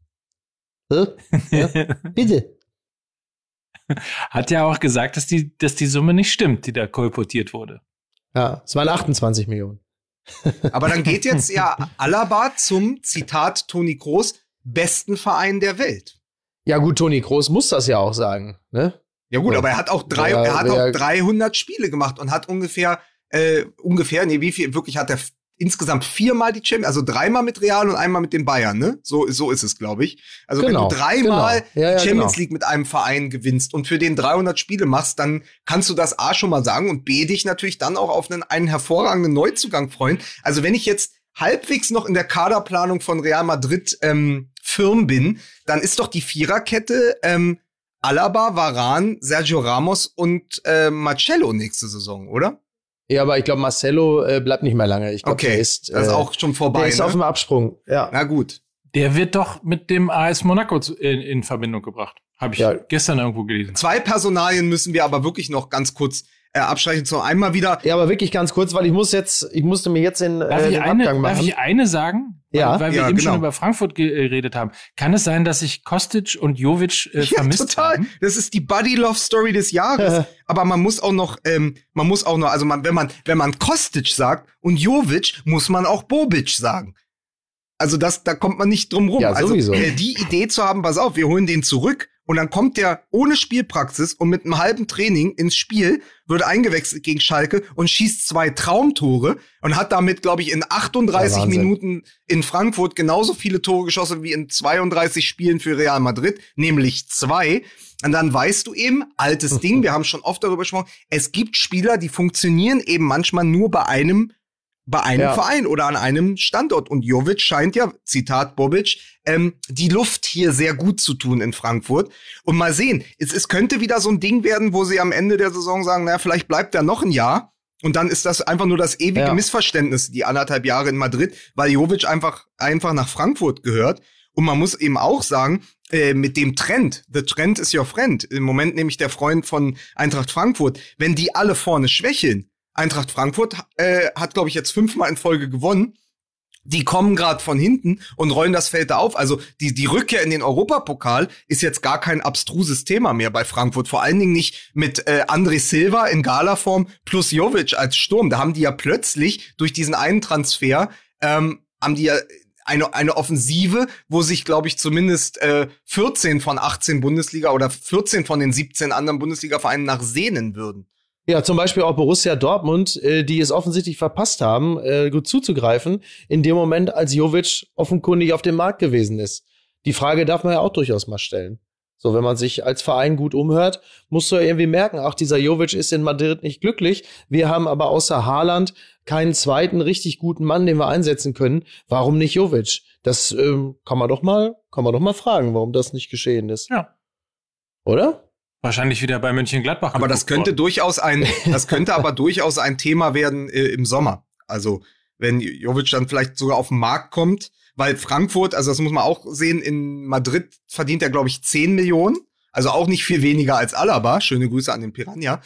bitte. Hat ja auch gesagt, dass die Summe nicht stimmt, die da kolportiert wurde. Ja, es waren 28 Millionen. Aber dann geht jetzt ja Alaba zum, Zitat Toni Kroos, besten Verein der Welt. Ja gut, Toni Kroos muss das ja auch sagen, ne? Ja gut, aber er hat auch 300 Spiele gemacht und hat ungefähr, wie viel, wirklich hat er insgesamt 4-mal die Champions, also 3-mal mit Real und einmal mit den Bayern, ne? So ist es, glaube ich. Also wenn du 3-mal Champions League mit einem Verein gewinnst und für den 300 Spiele machst, dann kannst du das A schon mal sagen und B dich natürlich dann auch auf einen hervorragenden Neuzugang freuen. Also wenn ich jetzt halbwegs noch in der Kaderplanung von Real Madrid firm bin, dann ist doch die Viererkette Alaba, Varane, Sergio Ramos und Marcelo nächste Saison, oder? Ja, aber ich glaube, Marcelo bleibt nicht mehr lange. Ich glaube, der ist auch schon vorbei. Der ist auf dem Absprung, ja. Na gut. Der wird doch mit dem AS Monaco in Verbindung gebracht. Habe ich gestern irgendwo gelesen. 2 Personalien müssen wir aber wirklich noch ganz kurz abstreichen. Zum einmal wieder. Ja, aber wirklich ganz kurz, weil ich musste mir jetzt den Abgang machen. Darf ich eine sagen? Ja. Weil wir eben schon über Frankfurt geredet haben. Kann es sein, dass sich Kostic und Jovic vermisst haben? Das ist die Buddy-Love-Story des Jahres. Aber man muss auch noch, also wenn man Kostic sagt und Jovic, muss man auch Bobic sagen. Also da kommt man nicht drum rum. Ja, sowieso. Also die Idee zu haben, pass auf, wir holen den zurück und dann kommt der ohne Spielpraxis und mit einem halben Training ins Spiel, wird eingewechselt gegen Schalke und schießt 2 Traumtore und hat damit, glaube ich, in 38 Minuten in Frankfurt genauso viele Tore geschossen wie in 32 Spielen für Real Madrid, nämlich 2. Und dann weißt du eben, altes Ding, wir haben schon oft darüber gesprochen, es gibt Spieler, die funktionieren eben manchmal nur bei einem Verein oder an einem Standort. Und Jovic scheint ja, Zitat Bobic, die Luft hier sehr gut zu tun in Frankfurt. Und mal sehen, es könnte wieder so ein Ding werden, wo sie am Ende der Saison sagen, naja, vielleicht bleibt er noch ein Jahr. Und dann ist das einfach nur das ewige Missverständnis, die 1,5 Jahre in Madrid, weil Jovic einfach nach Frankfurt gehört. Und man muss eben auch sagen, mit dem Trend, the trend is your friend, im Moment nämlich der Freund von Eintracht Frankfurt, wenn die alle vorne schwächeln, Eintracht Frankfurt hat, glaube ich, jetzt 5-mal in Folge gewonnen. Die kommen gerade von hinten und rollen das Feld da auf. Also die Rückkehr in den Europapokal ist jetzt gar kein abstruses Thema mehr bei Frankfurt. Vor allen Dingen nicht mit André Silva in Galaform plus Jovic als Sturm. Da haben die ja plötzlich durch diesen einen Transfer haben die ja eine Offensive, wo sich, glaube ich, zumindest 14 von 18 Bundesliga oder 14 von den 17 anderen Bundesliga-Vereinen nach sehnen würden. Ja, zum Beispiel auch Borussia Dortmund, die es offensichtlich verpasst haben, gut zuzugreifen, in dem Moment, als Jovic offenkundig auf dem Markt gewesen ist. Die Frage darf man ja auch durchaus mal stellen. So, wenn man sich als Verein gut umhört, musst du ja irgendwie merken, ach, dieser Jovic ist in Madrid nicht glücklich. Wir haben aber außer Haaland keinen zweiten richtig guten Mann, den wir einsetzen können. Warum nicht Jovic? Das kann man doch mal fragen, warum das nicht geschehen ist. Ja. Oder? Wahrscheinlich wieder bei Mönchengladbach. Aber das könnte aber durchaus ein Thema werden im Sommer. Also, wenn Jovic dann vielleicht sogar auf den Markt kommt, weil Frankfurt, also das muss man auch sehen, in Madrid verdient er, glaube ich, 10 Millionen. Also auch nicht viel weniger als Alaba. Schöne Grüße an den Piranha.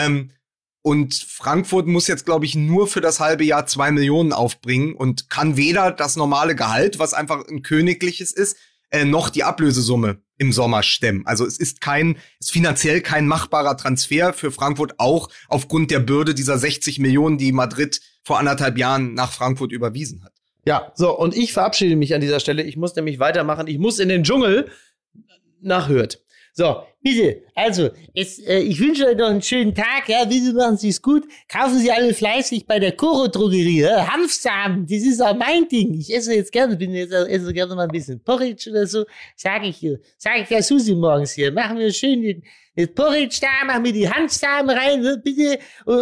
Und Frankfurt muss jetzt, glaube ich, nur für das halbe Jahr 2 Millionen aufbringen und kann weder das normale Gehalt, was einfach ein königliches ist, noch die Ablösesumme im Sommer stemmen. Also es ist finanziell kein machbarer Transfer für Frankfurt, auch aufgrund der Bürde dieser 60 Millionen, die Madrid vor 1,5 Jahren nach Frankfurt überwiesen hat. Ja, so, und ich verabschiede mich an dieser Stelle. Ich muss nämlich weitermachen. Ich muss in den Dschungel nach Hürth. So, bitte, also, ich wünsche euch noch einen schönen Tag, ja, bitte machen Sie es gut. Kaufen Sie alle fleißig bei der Koro-Drogerie, ja? Hanfsamen, das ist auch mein Ding. Ich esse jetzt gerne, esse gerne mal ein bisschen Porridge oder so, sag ich der Susi morgens hier. Machen wir schön den Porridge da, machen wir die Hanfsamen rein, ne, bitte,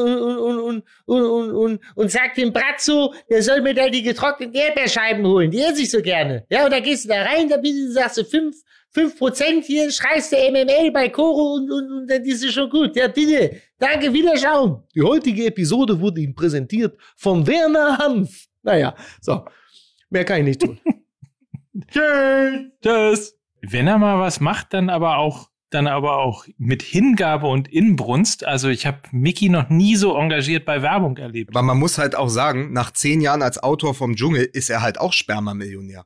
und sag dem Bratzo, der soll mir da die getrockneten Erdbeerscheiben holen, die esse ich so gerne. Ja, und da gehst du da rein, da bitte, sagst du 5% hier, schreist der MML bei Koro und dann ist es schon gut. Ja, bitte. Danke, Wiederschauen. Die heutige Episode wurde Ihnen präsentiert von Werner Hanf. Naja, so. Mehr kann ich nicht tun. Tschüss. Wenn er mal was macht, dann aber auch mit Hingabe und Inbrunst. Also ich habe Mickey noch nie so engagiert bei Werbung erlebt. Aber man muss halt auch sagen, nach 10 Jahren als Autor vom Dschungel ist er halt auch Sperma-Millionär.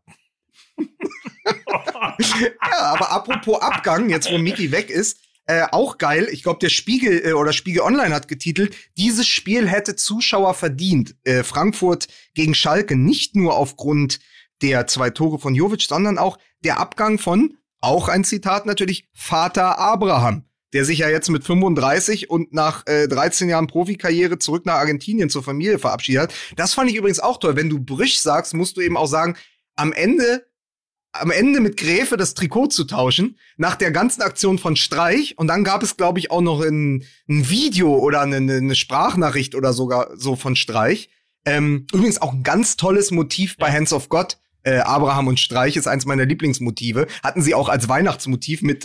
Ja, aber apropos Abgang, jetzt wo Mickey weg ist, auch geil. Ich glaube, der Spiegel oder Spiegel Online hat getitelt, dieses Spiel hätte Zuschauer verdient. Frankfurt gegen Schalke, nicht nur aufgrund der 2 Tore von Jovic, sondern auch der Abgang von, auch ein Zitat natürlich, Vater Abraham. der sich ja jetzt mit 35 und nach 13 Jahren Profikarriere zurück nach Argentinien zur Familie verabschiedet hat. Das fand ich übrigens auch toll. Wenn du Brüch sagst, musst du eben auch sagen, am Ende mit Gräfe das Trikot zu tauschen, nach der ganzen Aktion von Streich. Und dann gab es, glaube ich, auch noch ein Video oder eine Sprachnachricht oder sogar so von Streich. Übrigens auch ein ganz tolles Motiv bei Hands of God. Abraham und Streich ist eins meiner Lieblingsmotive. Hatten sie auch als Weihnachtsmotiv mit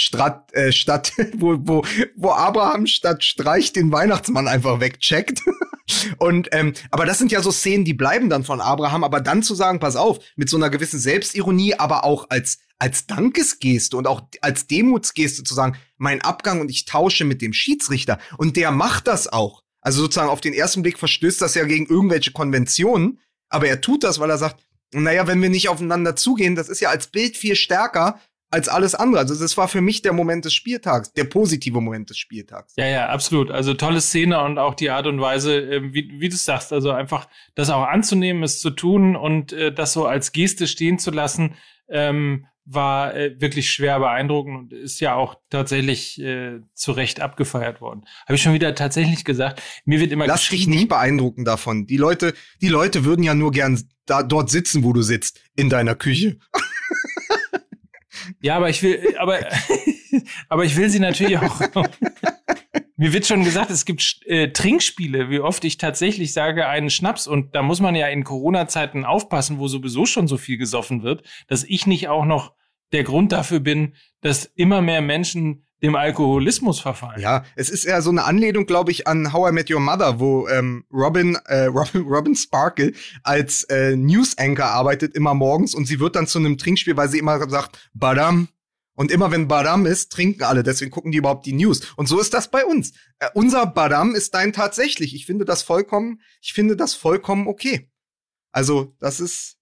wo Abraham statt Streich den Weihnachtsmann einfach wegcheckt. Und aber das sind ja so Szenen, die bleiben dann von Abraham. Aber dann zu sagen, pass auf, mit so einer gewissen Selbstironie, aber auch als Dankesgeste und auch als Demutsgeste zu sagen, mein Abgang und ich tausche mit dem Schiedsrichter. Und der macht das auch. Also sozusagen auf den ersten Blick verstößt das ja gegen irgendwelche Konventionen. Aber er tut das, weil er sagt, naja, wenn wir nicht aufeinander zugehen, das ist ja als Bild viel stärker als alles andere. Also das war für mich der Moment des Spieltags, der positive Moment des Spieltags. Ja, absolut. Also tolle Szene und auch die Art und Weise, wie du sagst, also einfach das auch anzunehmen, es zu tun und das so als Geste stehen zu lassen, war wirklich schwer beeindruckend und ist ja auch tatsächlich zu Recht abgefeiert worden. Habe ich schon wieder tatsächlich gesagt. Mir wird immer Lass dich nicht beeindrucken davon. Die Leute würden ja nur gern dort sitzen, wo du sitzt, in deiner Küche. Ja, aber ich will sie natürlich auch. Mir wird schon gesagt, es gibt Trinkspiele, wie oft ich tatsächlich sage, einen Schnaps. Und da muss man ja in Corona-Zeiten aufpassen, wo sowieso schon so viel gesoffen wird, dass ich nicht auch noch der Grund dafür bin, dass immer mehr Menschen dem Alkoholismus verfallen. Ja, es ist ja so eine Anlehnung, glaube ich, an How I Met Your Mother, wo Robin Sparkle als News-Anchor arbeitet, immer morgens. Und sie wird dann zu einem Trinkspiel, weil sie immer sagt, Badam. Und immer wenn Badam ist, trinken alle. Deswegen gucken die überhaupt die News. Und so ist das bei uns. Unser Badam ist dein tatsächlich. Ich finde das vollkommen okay. Also, das ist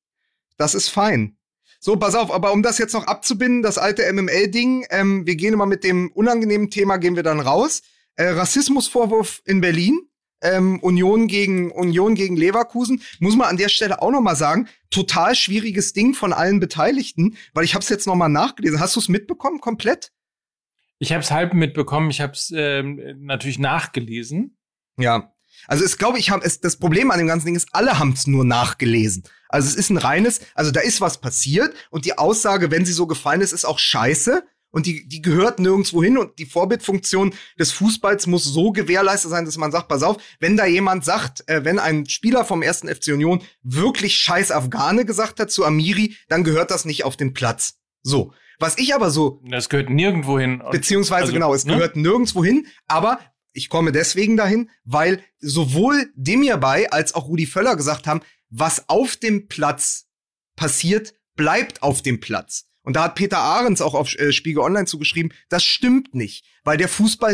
fein. So, pass auf, aber um das jetzt noch abzubinden, das alte MML-Ding, wir gehen immer mit dem unangenehmen Thema, gehen wir dann raus. Rassismusvorwurf in Berlin. Union gegen Leverkusen, muss man an der Stelle auch noch mal sagen, total schwieriges Ding von allen Beteiligten, weil ich habe es jetzt noch mal nachgelesen. Hast du es mitbekommen komplett? Ich habe es halb mitbekommen, ich habe es natürlich nachgelesen. Ja, also das Problem an dem ganzen Ding ist, alle haben es nur nachgelesen. Also es ist da ist was passiert und die Aussage, wenn sie so gefallen ist auch scheiße. Und die gehört nirgendwo hin und die Vorbildfunktion des Fußballs muss so gewährleistet sein, dass man sagt, pass auf, wenn da jemand sagt, wenn ein Spieler vom 1. FC Union wirklich scheiß Afghane gesagt hat zu Amiri, dann gehört das nicht auf den Platz. So. Was ich aber so. Das gehört nirgendwo hin. Beziehungsweise genau, es gehört nirgendwo hin, aber ich komme deswegen dahin, weil sowohl Demirbay als auch Rudi Völler gesagt haben, was auf dem Platz passiert, bleibt auf dem Platz. Und da hat Peter Ahrens auch auf Spiegel Online zugeschrieben, das stimmt nicht, weil der Fußball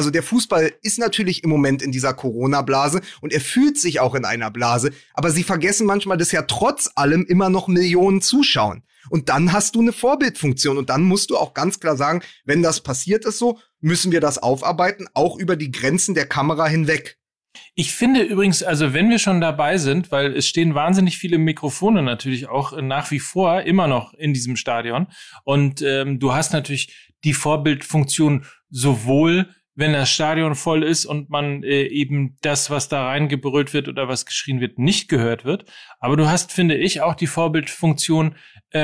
ist natürlich im Moment in dieser Corona-Blase und er fühlt sich auch in einer Blase, aber sie vergessen manchmal, dass ja trotz allem immer noch Millionen zuschauen. Und dann hast du eine Vorbildfunktion und dann musst du auch ganz klar sagen, wenn das passiert ist so, müssen wir das aufarbeiten, auch über die Grenzen der Kamera hinweg. Ich finde übrigens, also wenn wir schon dabei sind, weil es stehen wahnsinnig viele Mikrofone natürlich auch nach wie vor immer noch in diesem Stadion und du hast natürlich die Vorbildfunktion sowohl, wenn das Stadion voll ist und man eben das, was da reingebrüllt wird oder was geschrien wird, nicht gehört wird, aber du hast, finde ich, auch die Vorbildfunktion,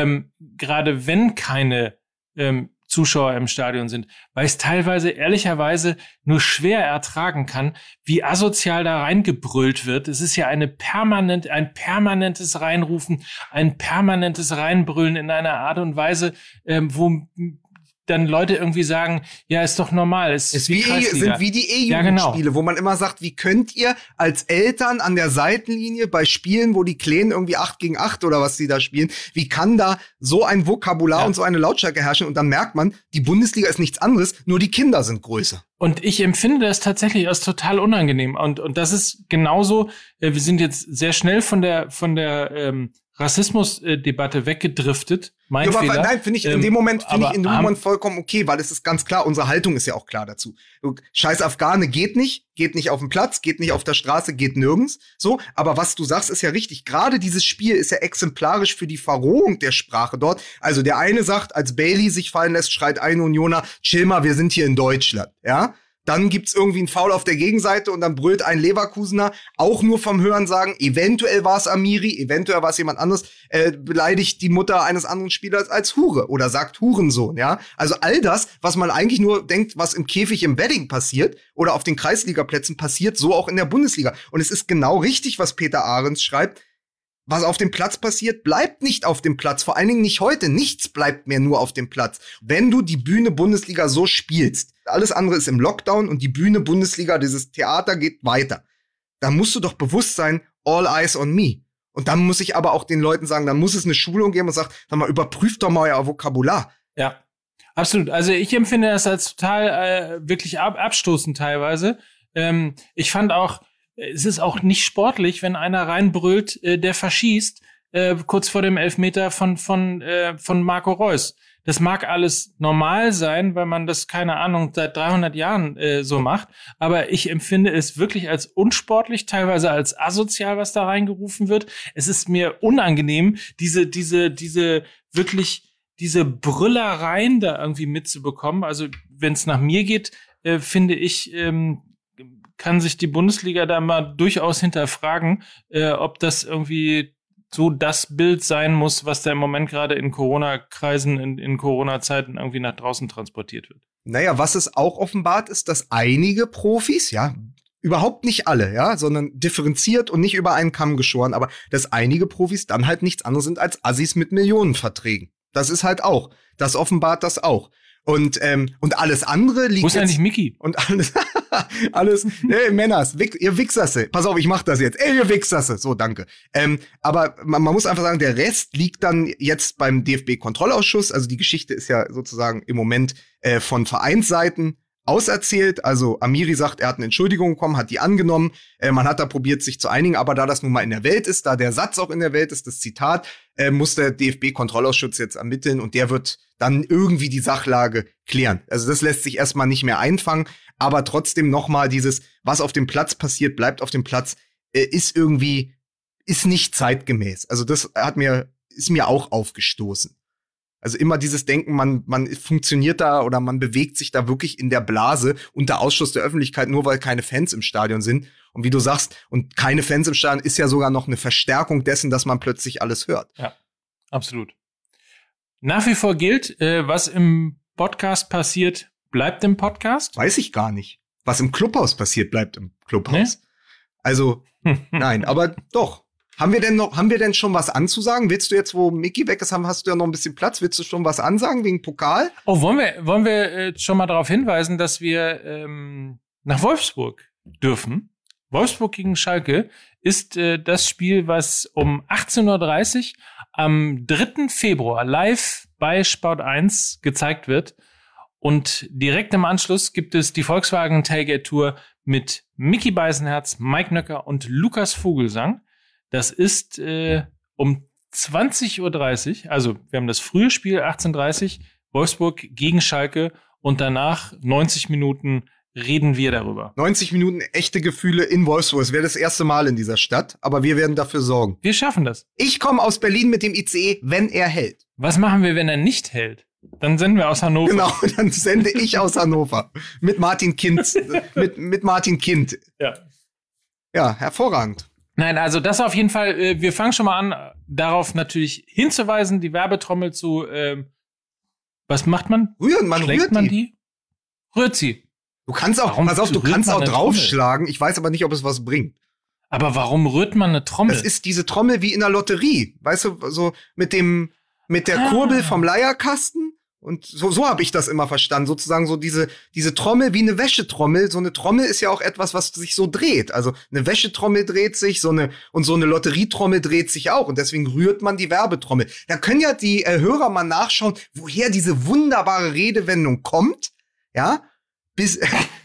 gerade wenn keine Zuschauer im Stadion sind, weil ich es teilweise ehrlicherweise nur schwer ertragen kann, wie asozial da reingebrüllt wird. Es ist ja ein permanentes Reinrufen, ein permanentes Reinbrüllen in einer Art und Weise, wo dann Leute irgendwie sagen, ja, ist doch normal. Sind wie die E-Jugendspiele, genau. Wo man immer sagt, wie könnt ihr als Eltern an der Seitenlinie bei Spielen, wo die Kleinen irgendwie 8 gegen 8 oder was die da spielen, wie kann da so ein Vokabular und so eine Lautstärke herrschen? Und dann merkt man, die Bundesliga ist nichts anderes, nur die Kinder sind größer. Und ich empfinde das tatsächlich als total unangenehm. Und das ist genauso, wir sind jetzt sehr schnell von der Rassismusdebatte weggedriftet. Mein ja, Fehler. Nein, finde ich in dem Moment vollkommen okay, weil es ist ganz klar, unsere Haltung ist ja auch klar dazu. Scheiß Afghane geht nicht auf dem Platz, geht nicht auf der Straße, geht nirgends. So, aber was du sagst, ist ja richtig. Gerade dieses Spiel ist ja exemplarisch für die Verrohung der Sprache dort. Also der eine sagt, als Bailey sich fallen lässt, schreit ein Unioner, chill mal, wir sind hier in Deutschland, ja? Dann gibt's irgendwie einen Foul auf der Gegenseite und dann brüllt ein Leverkusener, auch nur vom Hörensagen, eventuell war es Amiri, eventuell war es jemand anderes, beleidigt die Mutter eines anderen Spielers als Hure oder sagt Hurensohn, ja. Also all das, was man eigentlich nur denkt, was im Käfig im Wedding passiert oder auf den Kreisligaplätzen passiert, so auch in der Bundesliga. Und es ist genau richtig, was Peter Ahrens schreibt. Was auf dem Platz passiert, bleibt nicht auf dem Platz. Vor allen Dingen nicht heute. Nichts bleibt mehr nur auf dem Platz. Wenn du die Bühne Bundesliga so spielst, alles andere ist im Lockdown und die Bühne Bundesliga, dieses Theater geht weiter. Dann musst du doch bewusst sein, all eyes on me. Und dann muss ich aber auch den Leuten sagen, dann muss es eine Schulung geben und sagt, sag mal, überprüft doch mal euer Vokabular. Ja, absolut. Also ich empfinde das als total wirklich abstoßend teilweise. Ich fand auch, es ist auch nicht sportlich, wenn einer reinbrüllt, der verschießt, kurz vor dem Elfmeter von Marco Reus. Das mag alles normal sein, weil man das, keine Ahnung, seit 300 Jahren so macht. Aber ich empfinde es wirklich als unsportlich, teilweise als asozial, was da reingerufen wird. Es ist mir unangenehm, diese Brüllereien da irgendwie mitzubekommen. Also wenn es nach mir geht, finde ich, kann sich die Bundesliga da mal durchaus hinterfragen, ob das irgendwie so das Bild sein muss, was da im Moment gerade in Corona-Kreisen, in Corona-Zeiten irgendwie nach draußen transportiert wird. Naja, was es auch offenbart ist, dass einige Profis, ja, überhaupt nicht alle, ja, sondern differenziert und nicht über einen Kamm geschoren, aber dass einige Profis dann halt nichts anderes sind als Assis mit Millionenverträgen. Das ist halt auch. Das offenbart das auch. Und alles andere liegt. Wo ist eigentlich Mickey? Und alles, ey, Männers, ihr Wichserse. Pass auf, ich mach das jetzt. Ey, ihr Wichserse. So, danke. Aber man muss einfach sagen, der Rest liegt dann jetzt beim DFB-Kontrollausschuss. Also die Geschichte ist ja sozusagen im Moment von Vereinsseiten auserzählt. Also Amiri sagt, er hat eine Entschuldigung bekommen, hat die angenommen. Man hat da probiert, sich zu einigen. Aber da das nun mal in der Welt ist, da der Satz auch in der Welt ist, das Zitat, muss der DFB-Kontrollausschuss jetzt ermitteln und der wird dann irgendwie die Sachlage klären. Also das lässt sich erstmal nicht mehr einfangen. Aber trotzdem noch mal dieses, was auf dem Platz passiert, bleibt auf dem Platz, ist nicht zeitgemäß. Also das ist mir auch aufgestoßen. Also immer dieses Denken, man funktioniert da oder man bewegt sich da wirklich in der Blase unter Ausschluss der Öffentlichkeit, nur weil keine Fans im Stadion sind. Und wie du sagst, und keine Fans im Stadion ist ja sogar noch eine Verstärkung dessen, dass man plötzlich alles hört. Ja, absolut. Nach wie vor gilt, was im Podcast passiert, bleibt im Podcast. Weiß ich gar nicht. Was im Clubhaus passiert, bleibt im Clubhaus. Nee? Also, nein, aber doch. Haben wir denn schon was anzusagen? Willst du jetzt, wo Mickey weg ist, hast du ja noch ein bisschen Platz? Willst du schon was ansagen wegen Pokal? Oh, wollen wir schon mal darauf hinweisen, dass wir nach Wolfsburg dürfen? Wolfsburg gegen Schalke ist das Spiel, was um 18:30 Uhr am 3. Februar live bei Sport 1 gezeigt wird. Und direkt im Anschluss gibt es die Volkswagen Tailgate Tour mit Micky Beisenherz, Mike Nöcker und Lukas Vogelsang. Das ist um 20:30 Uhr, also wir haben das frühe Spiel 18:30 Uhr, Wolfsburg gegen Schalke und danach 90 Minuten reden wir darüber. 90 Minuten echte Gefühle in Wolfsburg. Es wäre das erste Mal in dieser Stadt, aber wir werden dafür sorgen. Wir schaffen das. Ich komme aus Berlin mit dem ICE, wenn er hält. Was machen wir, wenn er nicht hält? Dann senden wir aus Hannover. Genau, dann sende ich aus Hannover. Mit Martin Kind. mit Martin Kind. Ja. Ja, hervorragend. Nein, also das auf jeden Fall, wir fangen schon mal an, darauf natürlich hinzuweisen, die Werbetrommel zu, was macht man? Schlägt man die? Rührt sie. Du kannst auch, pass auf, du kannst auch draufschlagen. Ich weiß aber nicht, ob es was bringt. Aber warum rührt man eine Trommel? Das ist diese Trommel wie in der Lotterie. Weißt du, so mit der Kurbel vom Leierkasten. Und so habe ich das immer verstanden. Sozusagen so diese Trommel wie eine Wäschetrommel. So eine Trommel ist ja auch etwas, was sich so dreht. Also eine Wäschetrommel dreht sich, so eine Lotterietrommel dreht sich auch. Und deswegen rührt man die Werbetrommel. Da können ja die Hörer mal nachschauen, woher diese wunderbare Redewendung kommt. Ja, bis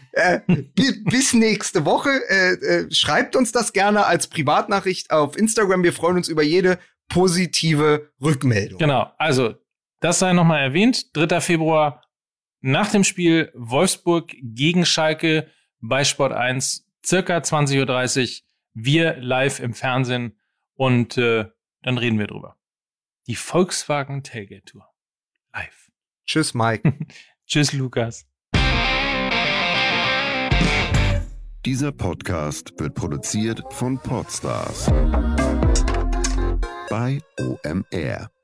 nächste Woche. Schreibt uns das gerne als Privatnachricht auf Instagram. Wir freuen uns über jede positive Rückmeldung. Genau, also das sei nochmal erwähnt. 3. Februar nach dem Spiel Wolfsburg gegen Schalke bei Sport 1, circa 20:30 Uhr. Wir live im Fernsehen und dann reden wir drüber. Die Volkswagen Tailgate Tour. Live. Tschüss, Mike. Tschüss, Lukas. Dieser Podcast wird produziert von Podstars bei OMR.